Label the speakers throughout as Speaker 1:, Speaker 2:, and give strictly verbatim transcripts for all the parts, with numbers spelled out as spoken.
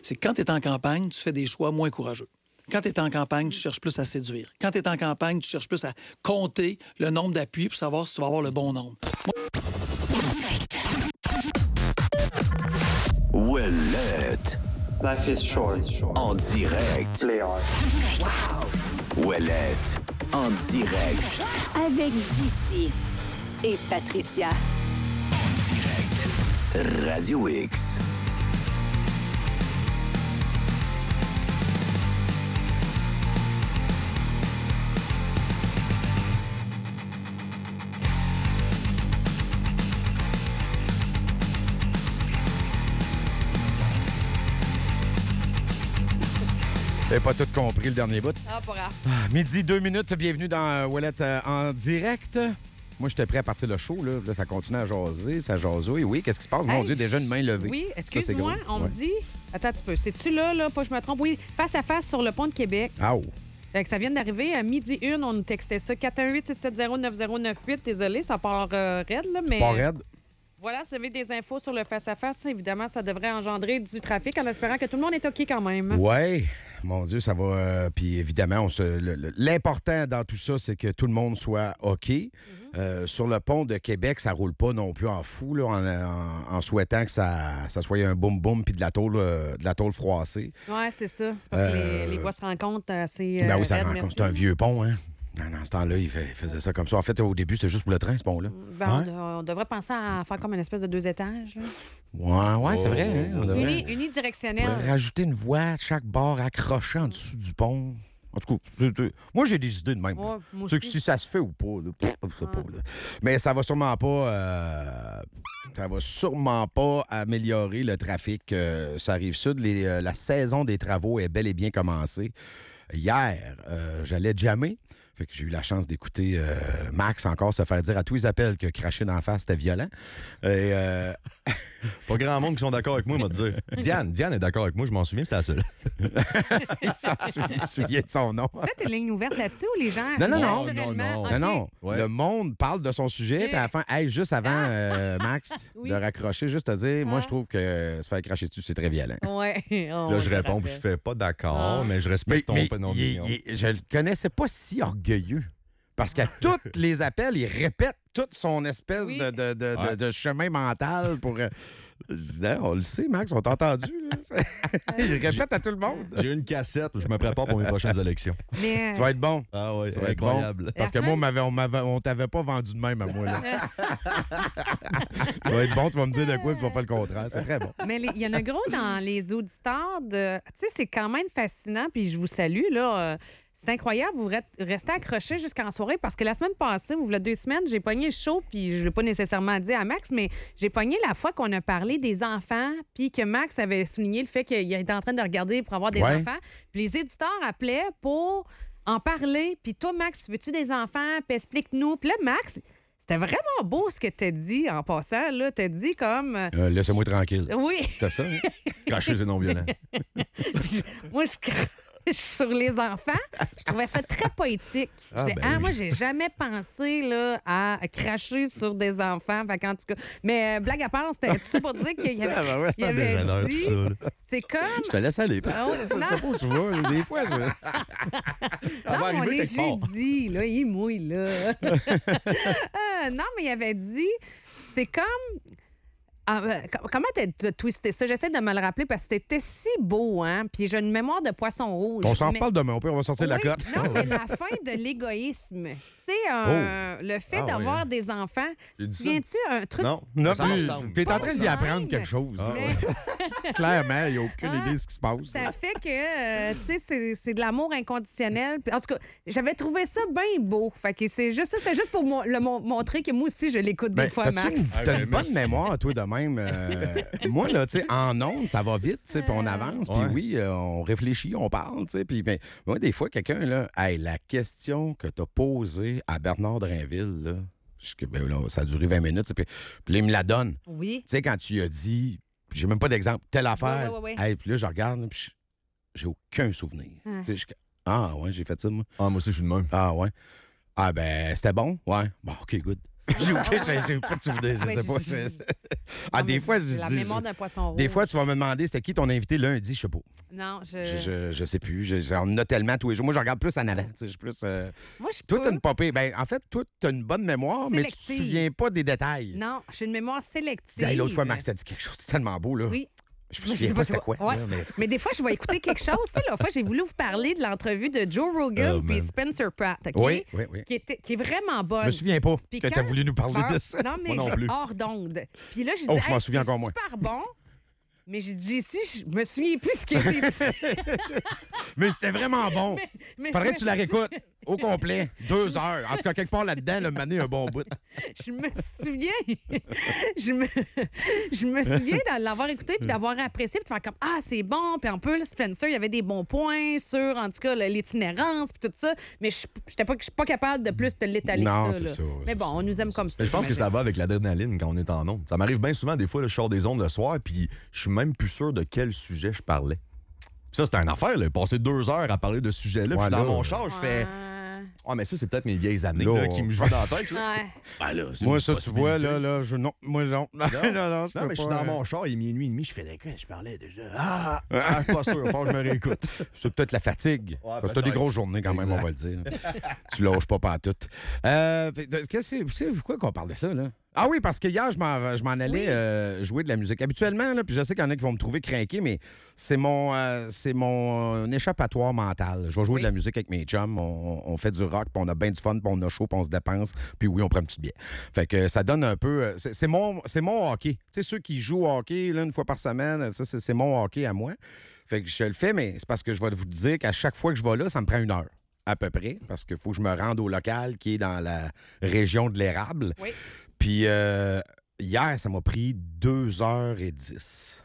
Speaker 1: c'est que quand tu es en campagne, tu fais des choix moins courageux. Quand tu es en campagne, tu cherches plus à séduire. Quand tu es en campagne, tu cherches plus à compter le nombre d'appuis pour savoir si tu vas avoir le bon nombre.
Speaker 2: Ouellette.
Speaker 3: Life is short.
Speaker 2: En direct.
Speaker 3: Play hard.
Speaker 2: Ouellette. En direct.
Speaker 4: Avec J C et Patricia.
Speaker 2: Radio X.
Speaker 5: J'avais pas tout compris le dernier bout.
Speaker 6: Ah, pas grave.
Speaker 5: Ah, midi, deux minutes, bienvenue dans euh, Ouellette euh, en direct. Moi, j'étais prêt à partir le show. Là, là ça continue à jaser, ça jasouille. Oui, qu'est-ce qui se passe? Mon
Speaker 6: Hey,
Speaker 5: Dieu, déjà une main levée.
Speaker 6: Oui,
Speaker 5: Ça, c'est
Speaker 6: excuse-moi,
Speaker 5: gros.
Speaker 6: on
Speaker 5: Ouais.
Speaker 6: me dit... Attends un petit peu. C'est-tu là, là, pas que je me trompe? Oui, face à face sur le pont de Québec.
Speaker 5: Ah, oh.
Speaker 6: Fait que ça vient d'arriver à midi une. On nous textait ça. quatre un huit, six sept zéro, neuf zéro neuf huit. Désolé, ça part euh, raide, là, mais...
Speaker 5: Pas raide.
Speaker 6: Voilà, si vous avez des infos sur le face-à-face, évidemment, ça devrait engendrer du trafic en espérant que tout le monde est OK quand même.
Speaker 5: Ouais, mon Dieu, ça va. euh, Puis évidemment, on se, le- le- l'important dans tout ça, c'est que tout le monde soit OK.
Speaker 6: Mm-hmm.
Speaker 5: Euh, sur le pont de Québec, ça roule pas non plus en fou, là, en, en- en souhaitant que ça, ça soit un boum-boum puis de la tôle, euh, de la tôle froissée.
Speaker 6: Ouais, c'est ça. C'est parce que
Speaker 5: Euh,
Speaker 6: les, les voies se rencontrent assez.
Speaker 5: Ben
Speaker 6: euh,
Speaker 5: oui, ça
Speaker 6: raides,
Speaker 5: rencontre.
Speaker 6: merci.
Speaker 5: C'est un vieux pont, hein? Dans, dans ce temps-là, il, fait- il faisait ça comme ça. En fait, au début, c'était juste pour le train, ce pont-là.
Speaker 6: Ben,
Speaker 5: Hein?
Speaker 6: on, on devrait penser à faire comme une espèce de deux étages. Là.
Speaker 5: Ouais, ouais, c'est vrai. Hein? On devrait-
Speaker 6: Uni,
Speaker 5: on
Speaker 6: unidirectionnel.
Speaker 5: pourrait rajouter une voie à chaque bord accrochée en dessous du pont. En tout cas, je- je- moi, j'ai des idées de même.
Speaker 6: Ouais,
Speaker 5: là.
Speaker 6: moi
Speaker 5: Tu sais que
Speaker 6: aussi.
Speaker 5: si ça se fait ou pas, là, pff, je sais pas, là. Mais ça va sûrement pas... euh, ça va sûrement pas améliorer le trafic. euh, ça arrive sud. Les, euh, la saison des travaux est bel et bien commencée. Hier, euh, j'allais jammer. Fait que j'ai eu la chance d'écouter euh, Max encore se faire dire à tous les appels que cracher d'en face, c'était violent. Et, euh,
Speaker 7: Pas grand monde qui sont d'accord avec moi, moi, te dire. Diane, Diane est d'accord avec moi, je m'en souviens, c'était la seule.
Speaker 5: il s'en sou- il se souvenait de son nom.
Speaker 6: Tu fais tes lignes ouvertes là-dessus ou les gens.
Speaker 5: Non, non, non.
Speaker 6: naturellement?
Speaker 7: Non, non.
Speaker 6: OK.
Speaker 5: Non, non.
Speaker 7: Ouais.
Speaker 5: Le monde parle de son sujet,
Speaker 6: Et-
Speaker 5: puis à la fin, hey, juste avant, euh, Max,
Speaker 6: Oui.
Speaker 5: de raccrocher, juste te dire, moi,
Speaker 6: Ah.
Speaker 5: je trouve que se faire cracher dessus, c'est très violent.
Speaker 6: Ouais. Oh,
Speaker 7: Là, je
Speaker 6: me
Speaker 7: réponds, puis
Speaker 6: rappelle.
Speaker 7: je fais pas d'accord,
Speaker 6: Ah.
Speaker 7: mais je
Speaker 5: Mais,
Speaker 7: respecte ton
Speaker 5: mais
Speaker 7: ton
Speaker 5: il-
Speaker 7: opinion.
Speaker 5: il- je le connaissais pas si orgueilleux. Parce qu'à tous les appels, il répète tout son espèce
Speaker 6: Oui.
Speaker 5: de, de- de- de-
Speaker 7: Ouais.
Speaker 5: de chemin mental pour. euh, je disais, on le sait, Max, on t'a entendu. Là. il répète à tout le monde.
Speaker 7: J'ai une cassette où je me prépare pour mes prochaines élections.
Speaker 6: Mais,
Speaker 5: Tu vas être bon.
Speaker 7: Ah ouais,
Speaker 5: Ça
Speaker 7: c'est
Speaker 5: va être bon.
Speaker 7: incroyable.
Speaker 5: Parce que
Speaker 6: La
Speaker 5: moi, on,
Speaker 6: semaine-
Speaker 5: m'avait, on, m'avait- on t'avait pas vendu de même à moi. Là. Tu vas être bon, tu vas me dire de quoi, puis tu vas faire le contraire. C'est très bon.
Speaker 6: mais les- il y en a gros dans les auditeurs de. Tu sais, c'est quand même fascinant, puis je vous salue, là. euh, C'est incroyable, vous re- restez accrochés jusqu'en soirée parce que la semaine passée, ou il y a deux semaines, j'ai pogné le show, puis je ne l'ai pas nécessairement dit à Max, mais j'ai pogné la fois qu'on a parlé des enfants, puis que Max avait souligné le fait qu'il était en train de regarder pour avoir des
Speaker 5: Ouais.
Speaker 6: enfants. Puis les éditeurs appelaient pour en parler. Puis toi, Max, tu veux-tu des enfants? Puis explique-nous. Puis là, Max, c'était vraiment beau ce que tu as dit en passant. Tu as dit comme. euh,
Speaker 5: Euh, laissez-moi tranquille.
Speaker 6: Oui.
Speaker 5: C'était ça, hein?
Speaker 7: Cracher, c'est non-violent.
Speaker 6: Puis je- moi, je crache sur les enfants. Je trouvais ça très poétique. Je
Speaker 5: Ah,
Speaker 6: disais,
Speaker 5: ben
Speaker 6: ah,
Speaker 5: oui.
Speaker 6: moi, j'ai jamais pensé là, à cracher sur des enfants. Fait qu'en tout cas, mais euh, blague à part, c'était tout ça pour dire qu'il y
Speaker 5: Ah, ben
Speaker 6: avait,
Speaker 5: ouais,
Speaker 6: il
Speaker 5: ça
Speaker 6: avait
Speaker 7: dégénère,
Speaker 6: dit,
Speaker 7: tout ça, là.
Speaker 6: c'est comme.
Speaker 5: Je te laisse aller.
Speaker 6: Oh,
Speaker 5: Je sais
Speaker 6: non.
Speaker 5: pas où tu vas. là. Des fois, je...
Speaker 7: Elle va
Speaker 6: Non, on
Speaker 7: arriver
Speaker 6: est
Speaker 7: quelque part.
Speaker 6: jeudi, là, il mouille, là. Euh, non, mais il avait dit, c'est comme... Ah, euh, com- comment t'as t'as twisté ça? J'essaie de me le rappeler parce que c'était si beau, hein? Puis j'ai une mémoire de poisson rouge.
Speaker 5: On s'en
Speaker 6: Mais-
Speaker 5: reparle demain. Au pire, on va sortir de la
Speaker 6: Oui,
Speaker 5: cote.
Speaker 6: Non, mais la fin de l'égoïsme. Tu sais, euh, le fait
Speaker 7: Ah,
Speaker 6: d'avoir
Speaker 7: ouais.
Speaker 6: des enfants.
Speaker 7: J'ai
Speaker 6: Tu
Speaker 7: dit ça.
Speaker 6: viens-tu un truc?
Speaker 7: Non,
Speaker 5: Non,
Speaker 7: ça me
Speaker 5: puis,
Speaker 7: ressemble.
Speaker 5: puis t'es en train
Speaker 6: Pas
Speaker 5: d'y
Speaker 6: de
Speaker 5: apprendre
Speaker 6: même.
Speaker 5: quelque chose.
Speaker 7: Ah,
Speaker 6: Mais-
Speaker 5: Clairement, il n'y a aucune
Speaker 6: Ah,
Speaker 5: idée de ce qui se passe.
Speaker 6: Ça fait que, euh, tu sais, c'est- c'est de l'amour inconditionnel. Puis, en tout cas, j'avais trouvé ça bien beau. Fait que c'est juste ça, c'était juste pour mo- le mon- montrer que moi aussi, je l'écoute
Speaker 5: Ben,
Speaker 6: des fois,
Speaker 5: t'as-tu
Speaker 6: Max.
Speaker 5: une,
Speaker 7: Ah,
Speaker 5: t'as
Speaker 7: ben,
Speaker 5: une bonne
Speaker 7: merci.
Speaker 5: mémoire, toi, de même. Euh, moi, là, tu sais, en ondes, ça va vite, tu sais, puis on avance, puis
Speaker 7: Ouais.
Speaker 5: oui, euh, on réfléchit, on parle, tu sais, puis ben, moi, des fois, quelqu'un, là, hey, la question que t'as posée à Bernard Drainville, là, jusque- ben, là, ça a duré vingt minutes, tu sais, puis, puis là, il me la donne.
Speaker 6: Oui.
Speaker 5: Tu sais, quand tu lui as dit, j'ai même pas d'exemple, telle affaire,
Speaker 6: Ouais, ouais, ouais,
Speaker 5: hey, puis là, je regarde, puis j'ai aucun souvenir.
Speaker 6: Ah.
Speaker 5: Tu sais, je- ah, ouais, j'ai fait ça, moi.
Speaker 7: Ah, moi aussi, je suis de même.
Speaker 5: Ah, ouais. Ah, ben, c'était bon? Ouais. Bon, OK, good. J'ai aucun- j'ai- j'ai pas de souvenir, je
Speaker 6: Ouais,
Speaker 5: sais pas.
Speaker 6: je-
Speaker 5: c'est-
Speaker 6: je-
Speaker 5: Ah,
Speaker 6: Non,
Speaker 5: des
Speaker 6: mais
Speaker 5: fois,
Speaker 6: j'ai
Speaker 5: je
Speaker 6: la
Speaker 5: dis-
Speaker 6: mémoire d'un poisson rouge.
Speaker 5: Des fois, tu vas me demander c'était qui ton invité lundi, je sais pas.
Speaker 6: Non, je.
Speaker 5: Je, je, je sais plus. Je, je- on en a tellement tous les jours. Moi, je regarde plus en avant. tu sais, Je suis plus. euh,
Speaker 6: Moi, je
Speaker 5: Toi,
Speaker 6: peux.
Speaker 5: t'as une popée. Ben, en fait, toi, t'as une bonne mémoire, mais tu te
Speaker 6: Sélective.
Speaker 5: souviens pas des détails.
Speaker 6: Non, j'ai une mémoire
Speaker 5: Tu
Speaker 6: sélective.
Speaker 5: dis, hey, l'autre fois, Max t'a dit quelque chose, c'est tellement beau, là.
Speaker 6: Oui.
Speaker 5: Je me
Speaker 6: Moi,
Speaker 5: souviens
Speaker 6: sais
Speaker 5: pas c'était quoi.
Speaker 6: Ouais.
Speaker 5: là, mais...
Speaker 6: Mais des fois, je vais écouter quelque chose. Tu sais, l'autre fois, j'ai voulu vous parler de l'entrevue de Joe Rogan
Speaker 7: Oh,
Speaker 6: puis
Speaker 7: man.
Speaker 6: Spencer Pratt, OK?
Speaker 5: Oui, oui, oui.
Speaker 6: Qui, était- qui est vraiment bonne.
Speaker 5: Je me souviens pas
Speaker 6: Puis
Speaker 5: que
Speaker 6: quand-
Speaker 5: t'as voulu nous parler
Speaker 6: Hors-
Speaker 5: de ça.
Speaker 6: Non, mais
Speaker 7: Moi non plus.
Speaker 6: hors d'onde. Puis là, j'ai dit,
Speaker 5: Oh, je m'en
Speaker 6: hey,
Speaker 5: souviens
Speaker 6: c'est
Speaker 5: encore moins.
Speaker 6: super bon. Mais j'ai dit, si, je me souviens plus ce qui a été dit.
Speaker 5: Mais c'était vraiment bon.
Speaker 6: Mais
Speaker 5: Faudrait
Speaker 6: je
Speaker 5: que tu
Speaker 6: me
Speaker 5: la
Speaker 6: suis-
Speaker 5: réécoutes au complet. Deux heures. En tout cas, quelque part là-dedans, le mané un bon bout.
Speaker 6: Je me souviens. je, me... je me souviens de l'avoir écouté puis d'avoir apprécié puis de faire comme ah, c'est bon. Puis en plus, Spencer, il y avait des bons points sur, en tout cas, l'itinérance puis tout ça. Mais je n'étais pas, je suis pas capable de plus te l'étaler
Speaker 5: Non,
Speaker 6: que ça.
Speaker 5: c'est
Speaker 6: là.
Speaker 5: ça,
Speaker 6: Mais
Speaker 5: c'est
Speaker 6: bon, on nous aime comme ça.
Speaker 7: Mais je pense que ça
Speaker 6: j'imagine.
Speaker 7: va avec l'adrénaline quand on est en ondes. Ça m'arrive bien souvent, des fois, là, je sors des ondes le soir, puis je suis même plus sûr de quel sujet je parlais. Puis ça, c'était une affaire, là. Passer deux heures à parler de ce sujet-là, puis je suis
Speaker 5: Ouais,
Speaker 7: dans
Speaker 5: là,
Speaker 7: mon char, je fais.
Speaker 6: Ouais.
Speaker 7: Ah, mais ça, c'est peut-être mes vieilles années
Speaker 5: Là,
Speaker 7: là, qui me jouent dans la tête. Là.
Speaker 6: Ouais.
Speaker 7: Ben là, c'est
Speaker 5: Moi,
Speaker 7: une
Speaker 5: ça, tu vois,
Speaker 7: possibilité.
Speaker 5: là, là, je... non, moi, non. Non, non, non, je
Speaker 7: Non,
Speaker 5: peux
Speaker 7: mais je suis
Speaker 5: pas,
Speaker 7: dans
Speaker 5: euh,
Speaker 7: mon char, il est minuit et demi, je fais des quoi, je parlais déjà. Ah, ah, je suis pas sûr, faut que je me réécoute.
Speaker 5: C'est peut-être la fatigue.
Speaker 7: Ouais,
Speaker 5: Parce que t'as des
Speaker 7: peut-être.
Speaker 5: grosses journées quand même, on va le dire. Tu lâches pas pantoute. Euh, Qu'est-ce que c'est pourquoi qu'on parle de ça, là? Ah oui, parce que hier, je m'en je m'en allais
Speaker 6: Oui.
Speaker 5: euh, jouer de la musique. Habituellement, là, puis je sais qu'il y en a qui vont me trouver craqué, mais c'est mon, euh, c'est mon euh, échappatoire mental. Je vais jouer
Speaker 6: Oui.
Speaker 5: de la musique avec mes chums, on, on fait du rock, puis on a bien du fun, puis on a chaud, puis on se dépense, puis oui, on prend une petite bière. Fait que ça donne un peu... euh, C'est c'est mon, c'est mon hockey. Tu sais, ceux qui jouent au hockey là, une fois par semaine, ça, c'est c'est mon hockey à moi. Fait que je le fais, mais c'est parce que je vais vous dire qu'à chaque fois que je vais là, ça me prend une heure. À peu près, parce qu'il faut que je me rende au local qui est dans la région de l'érable.
Speaker 6: Oui.
Speaker 5: Puis euh, hier, ça m'a pris deux heures et dix.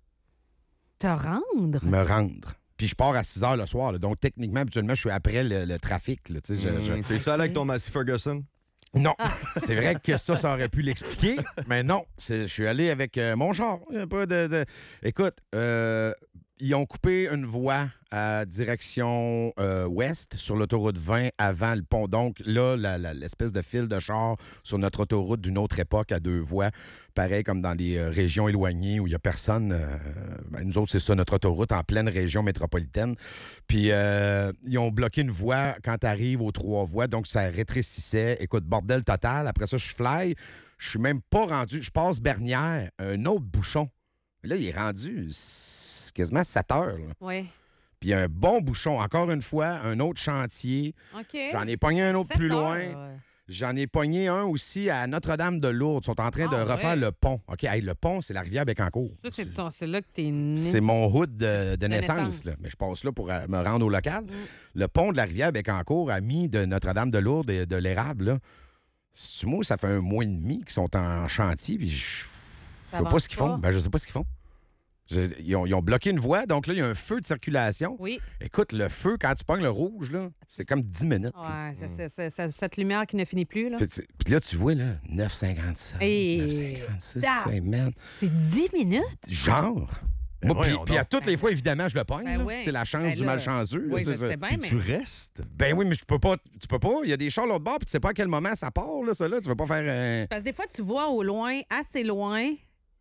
Speaker 6: Te rendre?
Speaker 5: Me rendre. Puis je pars à six heures le soir. là. Donc, techniquement, habituellement, je suis après le, le trafic. Là, tu sais, je- je-
Speaker 7: Hum, T'es-tu allé avec ton Massey Ferguson?
Speaker 5: Non,
Speaker 6: Ah.
Speaker 5: c'est vrai que ça, ça aurait pu l'expliquer, mais non, c'est- je suis allé avec euh, mon char. Il y a pas de, de- Écoute, euh, ils ont coupé une voie à direction euh, ouest sur l'autoroute vingt avant le pont. Donc là, la- la- l'espèce de fil de char sur notre autoroute d'une autre époque à deux voies, pareil comme dans les euh, régions éloignées où il n'y a personne. euh, ben, nous autres, c'est ça, notre autoroute en pleine région métropolitaine. Puis euh, ils ont bloqué une voie quand tu arrives aux trois voies, donc ça rétrécissait. Écoute, bordel total. Après ça, je fly. Je suis même pas rendu. Je passe Bernière, un autre bouchon. Là, il est rendu s- quasiment sept heures. là.
Speaker 6: Oui.
Speaker 5: Puis un bon bouchon. Encore une fois, un autre chantier.
Speaker 6: OK.
Speaker 5: J'en ai pogné un autre
Speaker 6: Sept
Speaker 5: plus
Speaker 6: heures,
Speaker 5: loin.
Speaker 6: ouais.
Speaker 5: J'en ai pogné un aussi à Notre-Dame-de-Lourdes. Ils sont en train de
Speaker 6: Ah,
Speaker 5: refaire
Speaker 6: ouais.
Speaker 5: le pont. OK, hey, le pont, c'est la rivière Bécancour.
Speaker 6: Ça, c'est ton- c'est là que t'es né.
Speaker 5: C'est mon hood de, de naissance.
Speaker 6: naissance.
Speaker 5: là. Mais je passe là pour euh, me rendre au local.
Speaker 6: Mm.
Speaker 5: Le pont de la rivière Bécancour, ami de Notre-Dame-de-Lourdes et de l'Érable, là, c'est moi, ça fait un mois et demi qu'ils sont en chantier. Puis je je
Speaker 6: Ça
Speaker 5: sais pas
Speaker 6: avance
Speaker 5: ce qu'ils font.
Speaker 6: pas.
Speaker 5: Ben, je sais pas ce qu'ils font. Je- ils, ont, ils ont bloqué une voie, donc là, il y a un feu de circulation.
Speaker 6: Oui.
Speaker 5: Écoute, le feu, quand tu pognes le rouge, là, c'est comme dix minutes. là.
Speaker 6: Ouais, c'est- c'est- c'est- c'est- cette lumière qui ne finit plus, là.
Speaker 5: Puis tu- puis là, tu vois, là, neuf cinquante-sept,
Speaker 6: Hey.
Speaker 5: neuf cinquante-six,
Speaker 6: Ah.
Speaker 5: c'est man.
Speaker 6: C'est dix minutes?
Speaker 5: Genre.
Speaker 7: Ben
Speaker 5: Moi, puis,
Speaker 7: voyons
Speaker 5: puis à
Speaker 7: donc.
Speaker 5: toutes les fois, évidemment, je le pogne.
Speaker 6: Ben
Speaker 5: là.
Speaker 6: oui.
Speaker 5: C'est la chance
Speaker 6: Ben
Speaker 5: du
Speaker 6: là,
Speaker 5: malchanceux. là,
Speaker 6: Oui,
Speaker 5: c'est
Speaker 6: je
Speaker 5: ça.
Speaker 6: sais bien,
Speaker 7: Puis
Speaker 6: mais...
Speaker 7: tu restes.
Speaker 5: Ben oui, mais je peux pas. Tu peux pas. Il y a des chars l'autre bord, puis tu sais pas à quel moment ça part, là, ça, là. Tu veux pas faire un.
Speaker 6: Parce que des fois, tu vois au loin, assez loin,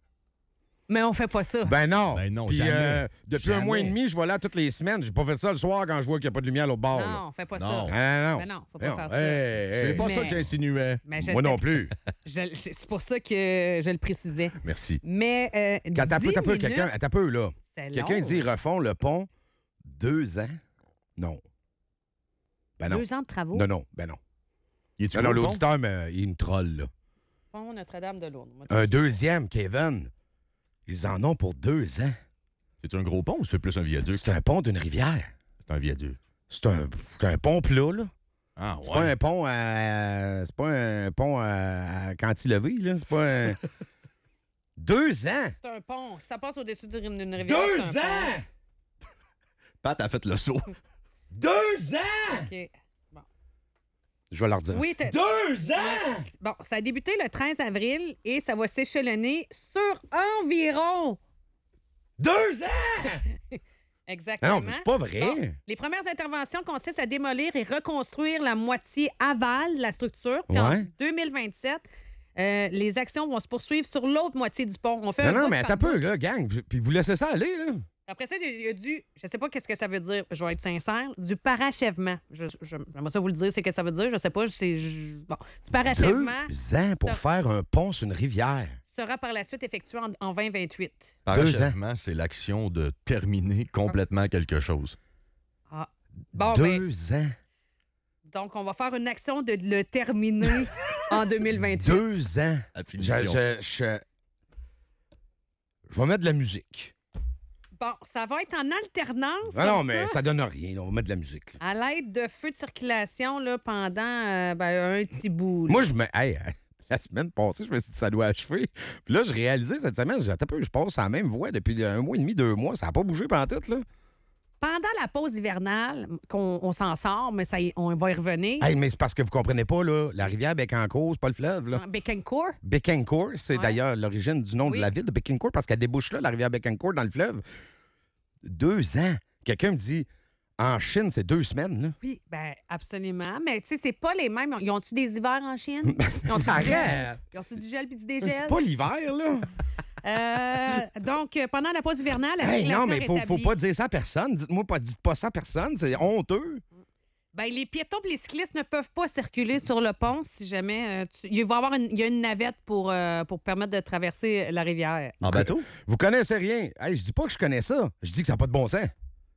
Speaker 6: mais on fait pas ça.
Speaker 5: Ben non.
Speaker 7: Ben non,
Speaker 5: Puis
Speaker 7: jamais.
Speaker 5: euh, depuis un
Speaker 7: Jamais.
Speaker 5: mois et demi, je vais là toutes les semaines. J'ai pas fait ça le soir quand je vois qu'il n'y a pas de lumière à l'autre bord. là.
Speaker 6: non, on fait pas
Speaker 7: Non.
Speaker 6: ça.
Speaker 5: Ah, non,
Speaker 6: Ben non, faut pas
Speaker 5: Non,
Speaker 6: faire ça.
Speaker 5: hey, hey.
Speaker 7: C'est pas
Speaker 6: Mais-
Speaker 7: ça que j'insinuais.
Speaker 6: Mais je
Speaker 5: Moi
Speaker 6: sais-
Speaker 5: non plus.
Speaker 6: je- C'est pour ça que je le précisais.
Speaker 7: Merci.
Speaker 6: Mais euh,
Speaker 5: Quand t'as
Speaker 6: dix
Speaker 5: peu, t'as peu,
Speaker 6: minutes,
Speaker 5: quelqu'un. T'as peu, là.
Speaker 6: c'est
Speaker 5: Quelqu'un
Speaker 6: long.
Speaker 5: dit ils refont le pont deux ans. Non. Ben non.
Speaker 6: Deux ans de travaux.
Speaker 5: Non, non. Ben non.
Speaker 7: Il est-tu
Speaker 5: Non, non,
Speaker 7: gros, le pont?
Speaker 5: l'auditeur, mais il me troll, là.
Speaker 6: Pont Notre-Dame-de-Lourdes. Moi,
Speaker 5: Un deuxième, Kevin. Ils en ont pour deux ans.
Speaker 7: C'est un gros pont ou c'est plus un viaduc?
Speaker 5: C'est un pont d'une rivière.
Speaker 7: C'est un viaduc.
Speaker 5: C'est un, c'est un pont plat, là.
Speaker 7: Ah,
Speaker 5: C'est pas un pont à. C'est pas un pont à, à cantilever, là. C'est pas un. Deux ans!
Speaker 6: C'est un pont. Ça passe au-dessus d'une d'une rivière.
Speaker 5: Deux
Speaker 6: c'est un
Speaker 5: ans!
Speaker 7: Pat a fait le saut.
Speaker 5: Deux ans!
Speaker 6: pont. OK.
Speaker 5: Je vais leur dire.
Speaker 6: Oui, t'as-
Speaker 5: Deux ans!
Speaker 6: bon, ça a débuté le treize avril et ça va s'échelonner sur environ
Speaker 5: Deux ans!
Speaker 6: Exactement.
Speaker 5: Non, mais c'est pas vrai.
Speaker 6: Bon, les premières interventions consistent à démolir et reconstruire la moitié aval de la structure. Puis en
Speaker 5: Ouais.
Speaker 6: deux mille vingt-sept, euh, les actions vont se poursuivre sur l'autre moitié du pont. On fait
Speaker 5: Non,
Speaker 6: un
Speaker 5: non,
Speaker 6: bout
Speaker 5: mais
Speaker 6: par
Speaker 5: attends un
Speaker 6: bout.
Speaker 5: peu, là, gang. Puis vous laissez ça aller, là.
Speaker 6: Après ça, il y a du, je sais pas qu'est-ce que ça veut dire, je vais être sincère, du parachèvement. Je, je, j'aimerais ça vous le dire, c'est ce que ça veut dire, je sais pas, c'est... je- bon, du parachèvement
Speaker 5: Deux ans pour
Speaker 6: ça-
Speaker 5: faire un pont sur une rivière.
Speaker 6: sera par la suite effectué en, en vingt vingt-huit.
Speaker 7: Parachèvement, c'est l'action de terminer complètement quelque chose.
Speaker 6: Ah. Bon, ben,
Speaker 5: Deux ans.
Speaker 6: donc on va faire une action de le terminer en deux mille vingt-huit.
Speaker 5: Deux ans.
Speaker 7: À
Speaker 5: Je,
Speaker 7: finition.
Speaker 5: je, je... je vais mettre de la musique.
Speaker 6: Bon, ça va être en alternance.
Speaker 5: Non, non,
Speaker 6: comme
Speaker 5: mais
Speaker 6: ça,
Speaker 5: ça donne rien. là. On va mettre de la musique. là.
Speaker 6: à l'aide de feux de circulation là, pendant euh, ben, un petit bout. là.
Speaker 5: Moi, je me. Hey, la semaine passée, je me suis dit ça doit achever. Puis là, je réalisais cette semaine, j'ai dit, attends un peu, je passe à la même voie depuis un mois et demi, deux mois. Ça n'a pas bougé pendant tout, là.
Speaker 6: Pendant la pause hivernale, qu'on on s'en sort, mais ça, y- on va y revenir.
Speaker 5: Hey, mais c'est parce que vous comprenez pas, là. La rivière Bécancour, c'est pas le fleuve, là.
Speaker 6: Bécancour.
Speaker 5: Bécancour, c'est
Speaker 6: Ouais.
Speaker 5: d'ailleurs l'origine du nom
Speaker 6: Oui.
Speaker 5: de la ville de Bécancour parce qu'elle débouche là, la rivière Bécancour, dans le fleuve. Deux ans. Quelqu'un me dit, en Chine, c'est deux semaines, là.
Speaker 6: Oui, ben absolument. Mais tu sais, c'est pas les mêmes. Ils ont-tu des hivers en Chine? Ils ont-tu du gel?
Speaker 5: Arrête!
Speaker 6: Ils ont-tu du gel puis du dégel?
Speaker 5: C'est pas l'hiver, là.
Speaker 6: Euh, donc, euh, pendant la pause hivernale, la
Speaker 5: Hey,
Speaker 6: circulation
Speaker 5: non, mais faut, faut
Speaker 6: rétablie.
Speaker 5: pas dire ça à personne. Dites-moi pas, dites pas ça à personne. C'est honteux.
Speaker 6: Ben, les piétons et les cyclistes ne peuvent pas circuler sur le pont si jamais... euh, tu- Il va y avoir une, il y a une navette pour, euh, pour permettre de traverser la rivière.
Speaker 7: En bateau?
Speaker 5: Vous connaissez rien. Hey, je dis pas que je connais ça. Je dis que ça n'a pas de bon sens.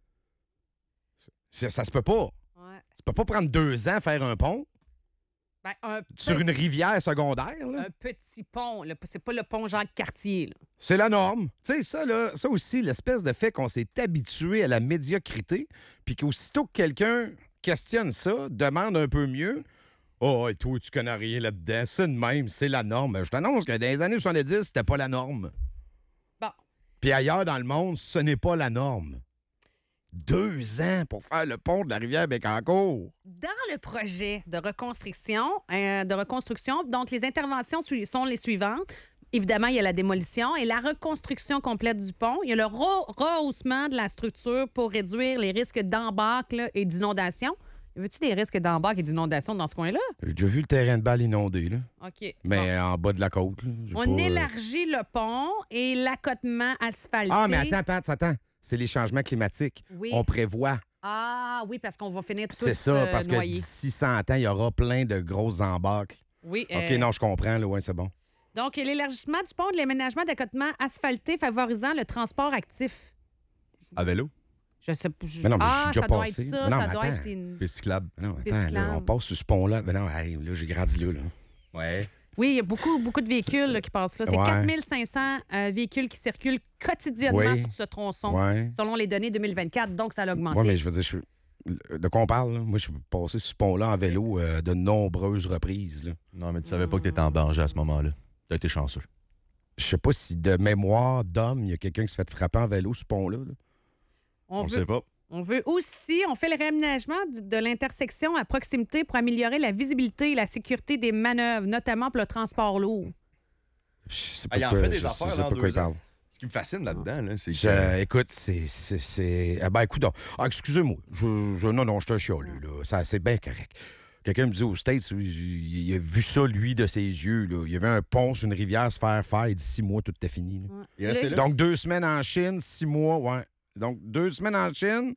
Speaker 5: Ça, ça se peut pas.
Speaker 6: Ouais.
Speaker 5: Tu peux pas prendre deux ans à faire un pont
Speaker 6: Ben, un,
Speaker 5: sur
Speaker 6: pe-
Speaker 5: une rivière secondaire. là.
Speaker 6: un petit pont. là. C'est pas le pont Jacques-Cartier. là.
Speaker 5: C'est la norme. Tu sais, ça, là, ça aussi, l'espèce de fait qu'on s'est habitué à la médiocrité, puis qu'aussitôt que quelqu'un questionne ça, demande un peu mieux, oh, et toi, tu connais rien là-dedans. C'est de même, c'est la norme. Je t'annonce que dans les années soixante-dix, c'était pas la norme.
Speaker 6: Bon.
Speaker 5: Puis ailleurs dans le monde, ce n'est pas la norme. Deux ans pour faire le pont de la rivière Bécancour.
Speaker 6: Dans le projet de reconstruction, euh, de reconstruction, donc les interventions su- sont les suivantes. Évidemment, il y a la démolition et la reconstruction complète du pont. Il y a le re- rehaussement de la structure pour réduire les risques d'embarque là, et d'inondation. Veux-tu des risques d'embarque et d'inondation dans ce coin-là?
Speaker 5: J'ai déjà vu le terrain de balle inondé, là.
Speaker 6: OK.
Speaker 5: Mais en bas de la côte. là. J'ai
Speaker 6: On
Speaker 5: pas, euh,
Speaker 6: élargit le pont et l'accotement asphalté.
Speaker 5: Ah, mais attends, Pat, attends. C'est les changements climatiques.
Speaker 6: Oui.
Speaker 5: On prévoit.
Speaker 6: Ah oui, parce qu'on va finir tous
Speaker 5: C'est ça,
Speaker 6: euh,
Speaker 5: parce que
Speaker 6: noyés.
Speaker 5: d'ici cent ans, il y aura plein de grosses embarques.
Speaker 6: Oui,
Speaker 5: OK,
Speaker 6: euh,
Speaker 5: non, je comprends, là, ouais, c'est bon.
Speaker 6: Donc, l'élargissement du pont de l'aménagement d'accotement asphalté favorisant le transport actif.
Speaker 7: À vélo?
Speaker 6: Je sais pas. je-
Speaker 5: Mais non, mais je suis
Speaker 6: ah,
Speaker 5: déjà
Speaker 6: ça doit
Speaker 5: passé.
Speaker 6: être ça.
Speaker 5: Mais non,
Speaker 6: ça
Speaker 5: mais
Speaker 6: doit
Speaker 5: attends.
Speaker 6: être une...
Speaker 7: Piste cyclable?
Speaker 5: Mais non,
Speaker 6: Piste
Speaker 5: attends, là,
Speaker 6: cyclable.
Speaker 5: on passe sur ce pont-là. Mais non, hey, là, j'ai grandi là. là.
Speaker 7: Ouais.
Speaker 6: Oui, il y a beaucoup, beaucoup de véhicules là, qui passent là. C'est
Speaker 5: Ouais.
Speaker 6: quatre mille cinq cents euh, véhicules qui circulent quotidiennement
Speaker 5: Oui.
Speaker 6: sur ce tronçon,
Speaker 5: Ouais.
Speaker 6: selon les données deux mille vingt-quatre. Donc, ça a augmenté.
Speaker 5: Ouais, mais je veux dire, je- de quoi on parle, là? Moi, je suis passé sur ce pont-là en vélo euh, de nombreuses reprises, là.
Speaker 7: Non, mais tu savais pas que t'étais en danger à ce moment-là. T'as été chanceux.
Speaker 5: Je sais pas si de mémoire d'homme, il y a quelqu'un qui se fait frapper en vélo sur ce pont-là. là.
Speaker 6: on,
Speaker 7: On le
Speaker 6: veut,
Speaker 7: sait pas.
Speaker 6: on veut aussi, on fait le réaménagement du- de l'intersection à proximité pour améliorer la visibilité et la sécurité des manœuvres, notamment pour le transport lourd.
Speaker 5: Je sais
Speaker 7: Ah, il en
Speaker 5: quoi-
Speaker 7: fait des
Speaker 5: je
Speaker 7: affaires,
Speaker 5: sais
Speaker 7: là,
Speaker 5: pas
Speaker 7: en
Speaker 5: quoi il
Speaker 7: deux ans.
Speaker 5: parle.
Speaker 7: Ce qui me fascine là-dedans, là, c'est que...
Speaker 5: Je- écoute, c'est. c'est- c'est- Ah ben, écoute, donc. Ah, excusez-moi. Je, je- non, non, je suis un chialeux, là. Ça, c'est bien correct. Quelqu'un me dit aux States, il, il- il a vu ça, lui, de ses yeux. Là. Il y avait un pont sur une rivière se faire faire. Il dit six mois, tout était fini. là.
Speaker 7: Il restait
Speaker 6: Le-
Speaker 7: là.
Speaker 5: Donc, deux semaines en Chine, six mois, ouais. Donc, deux semaines en Chine,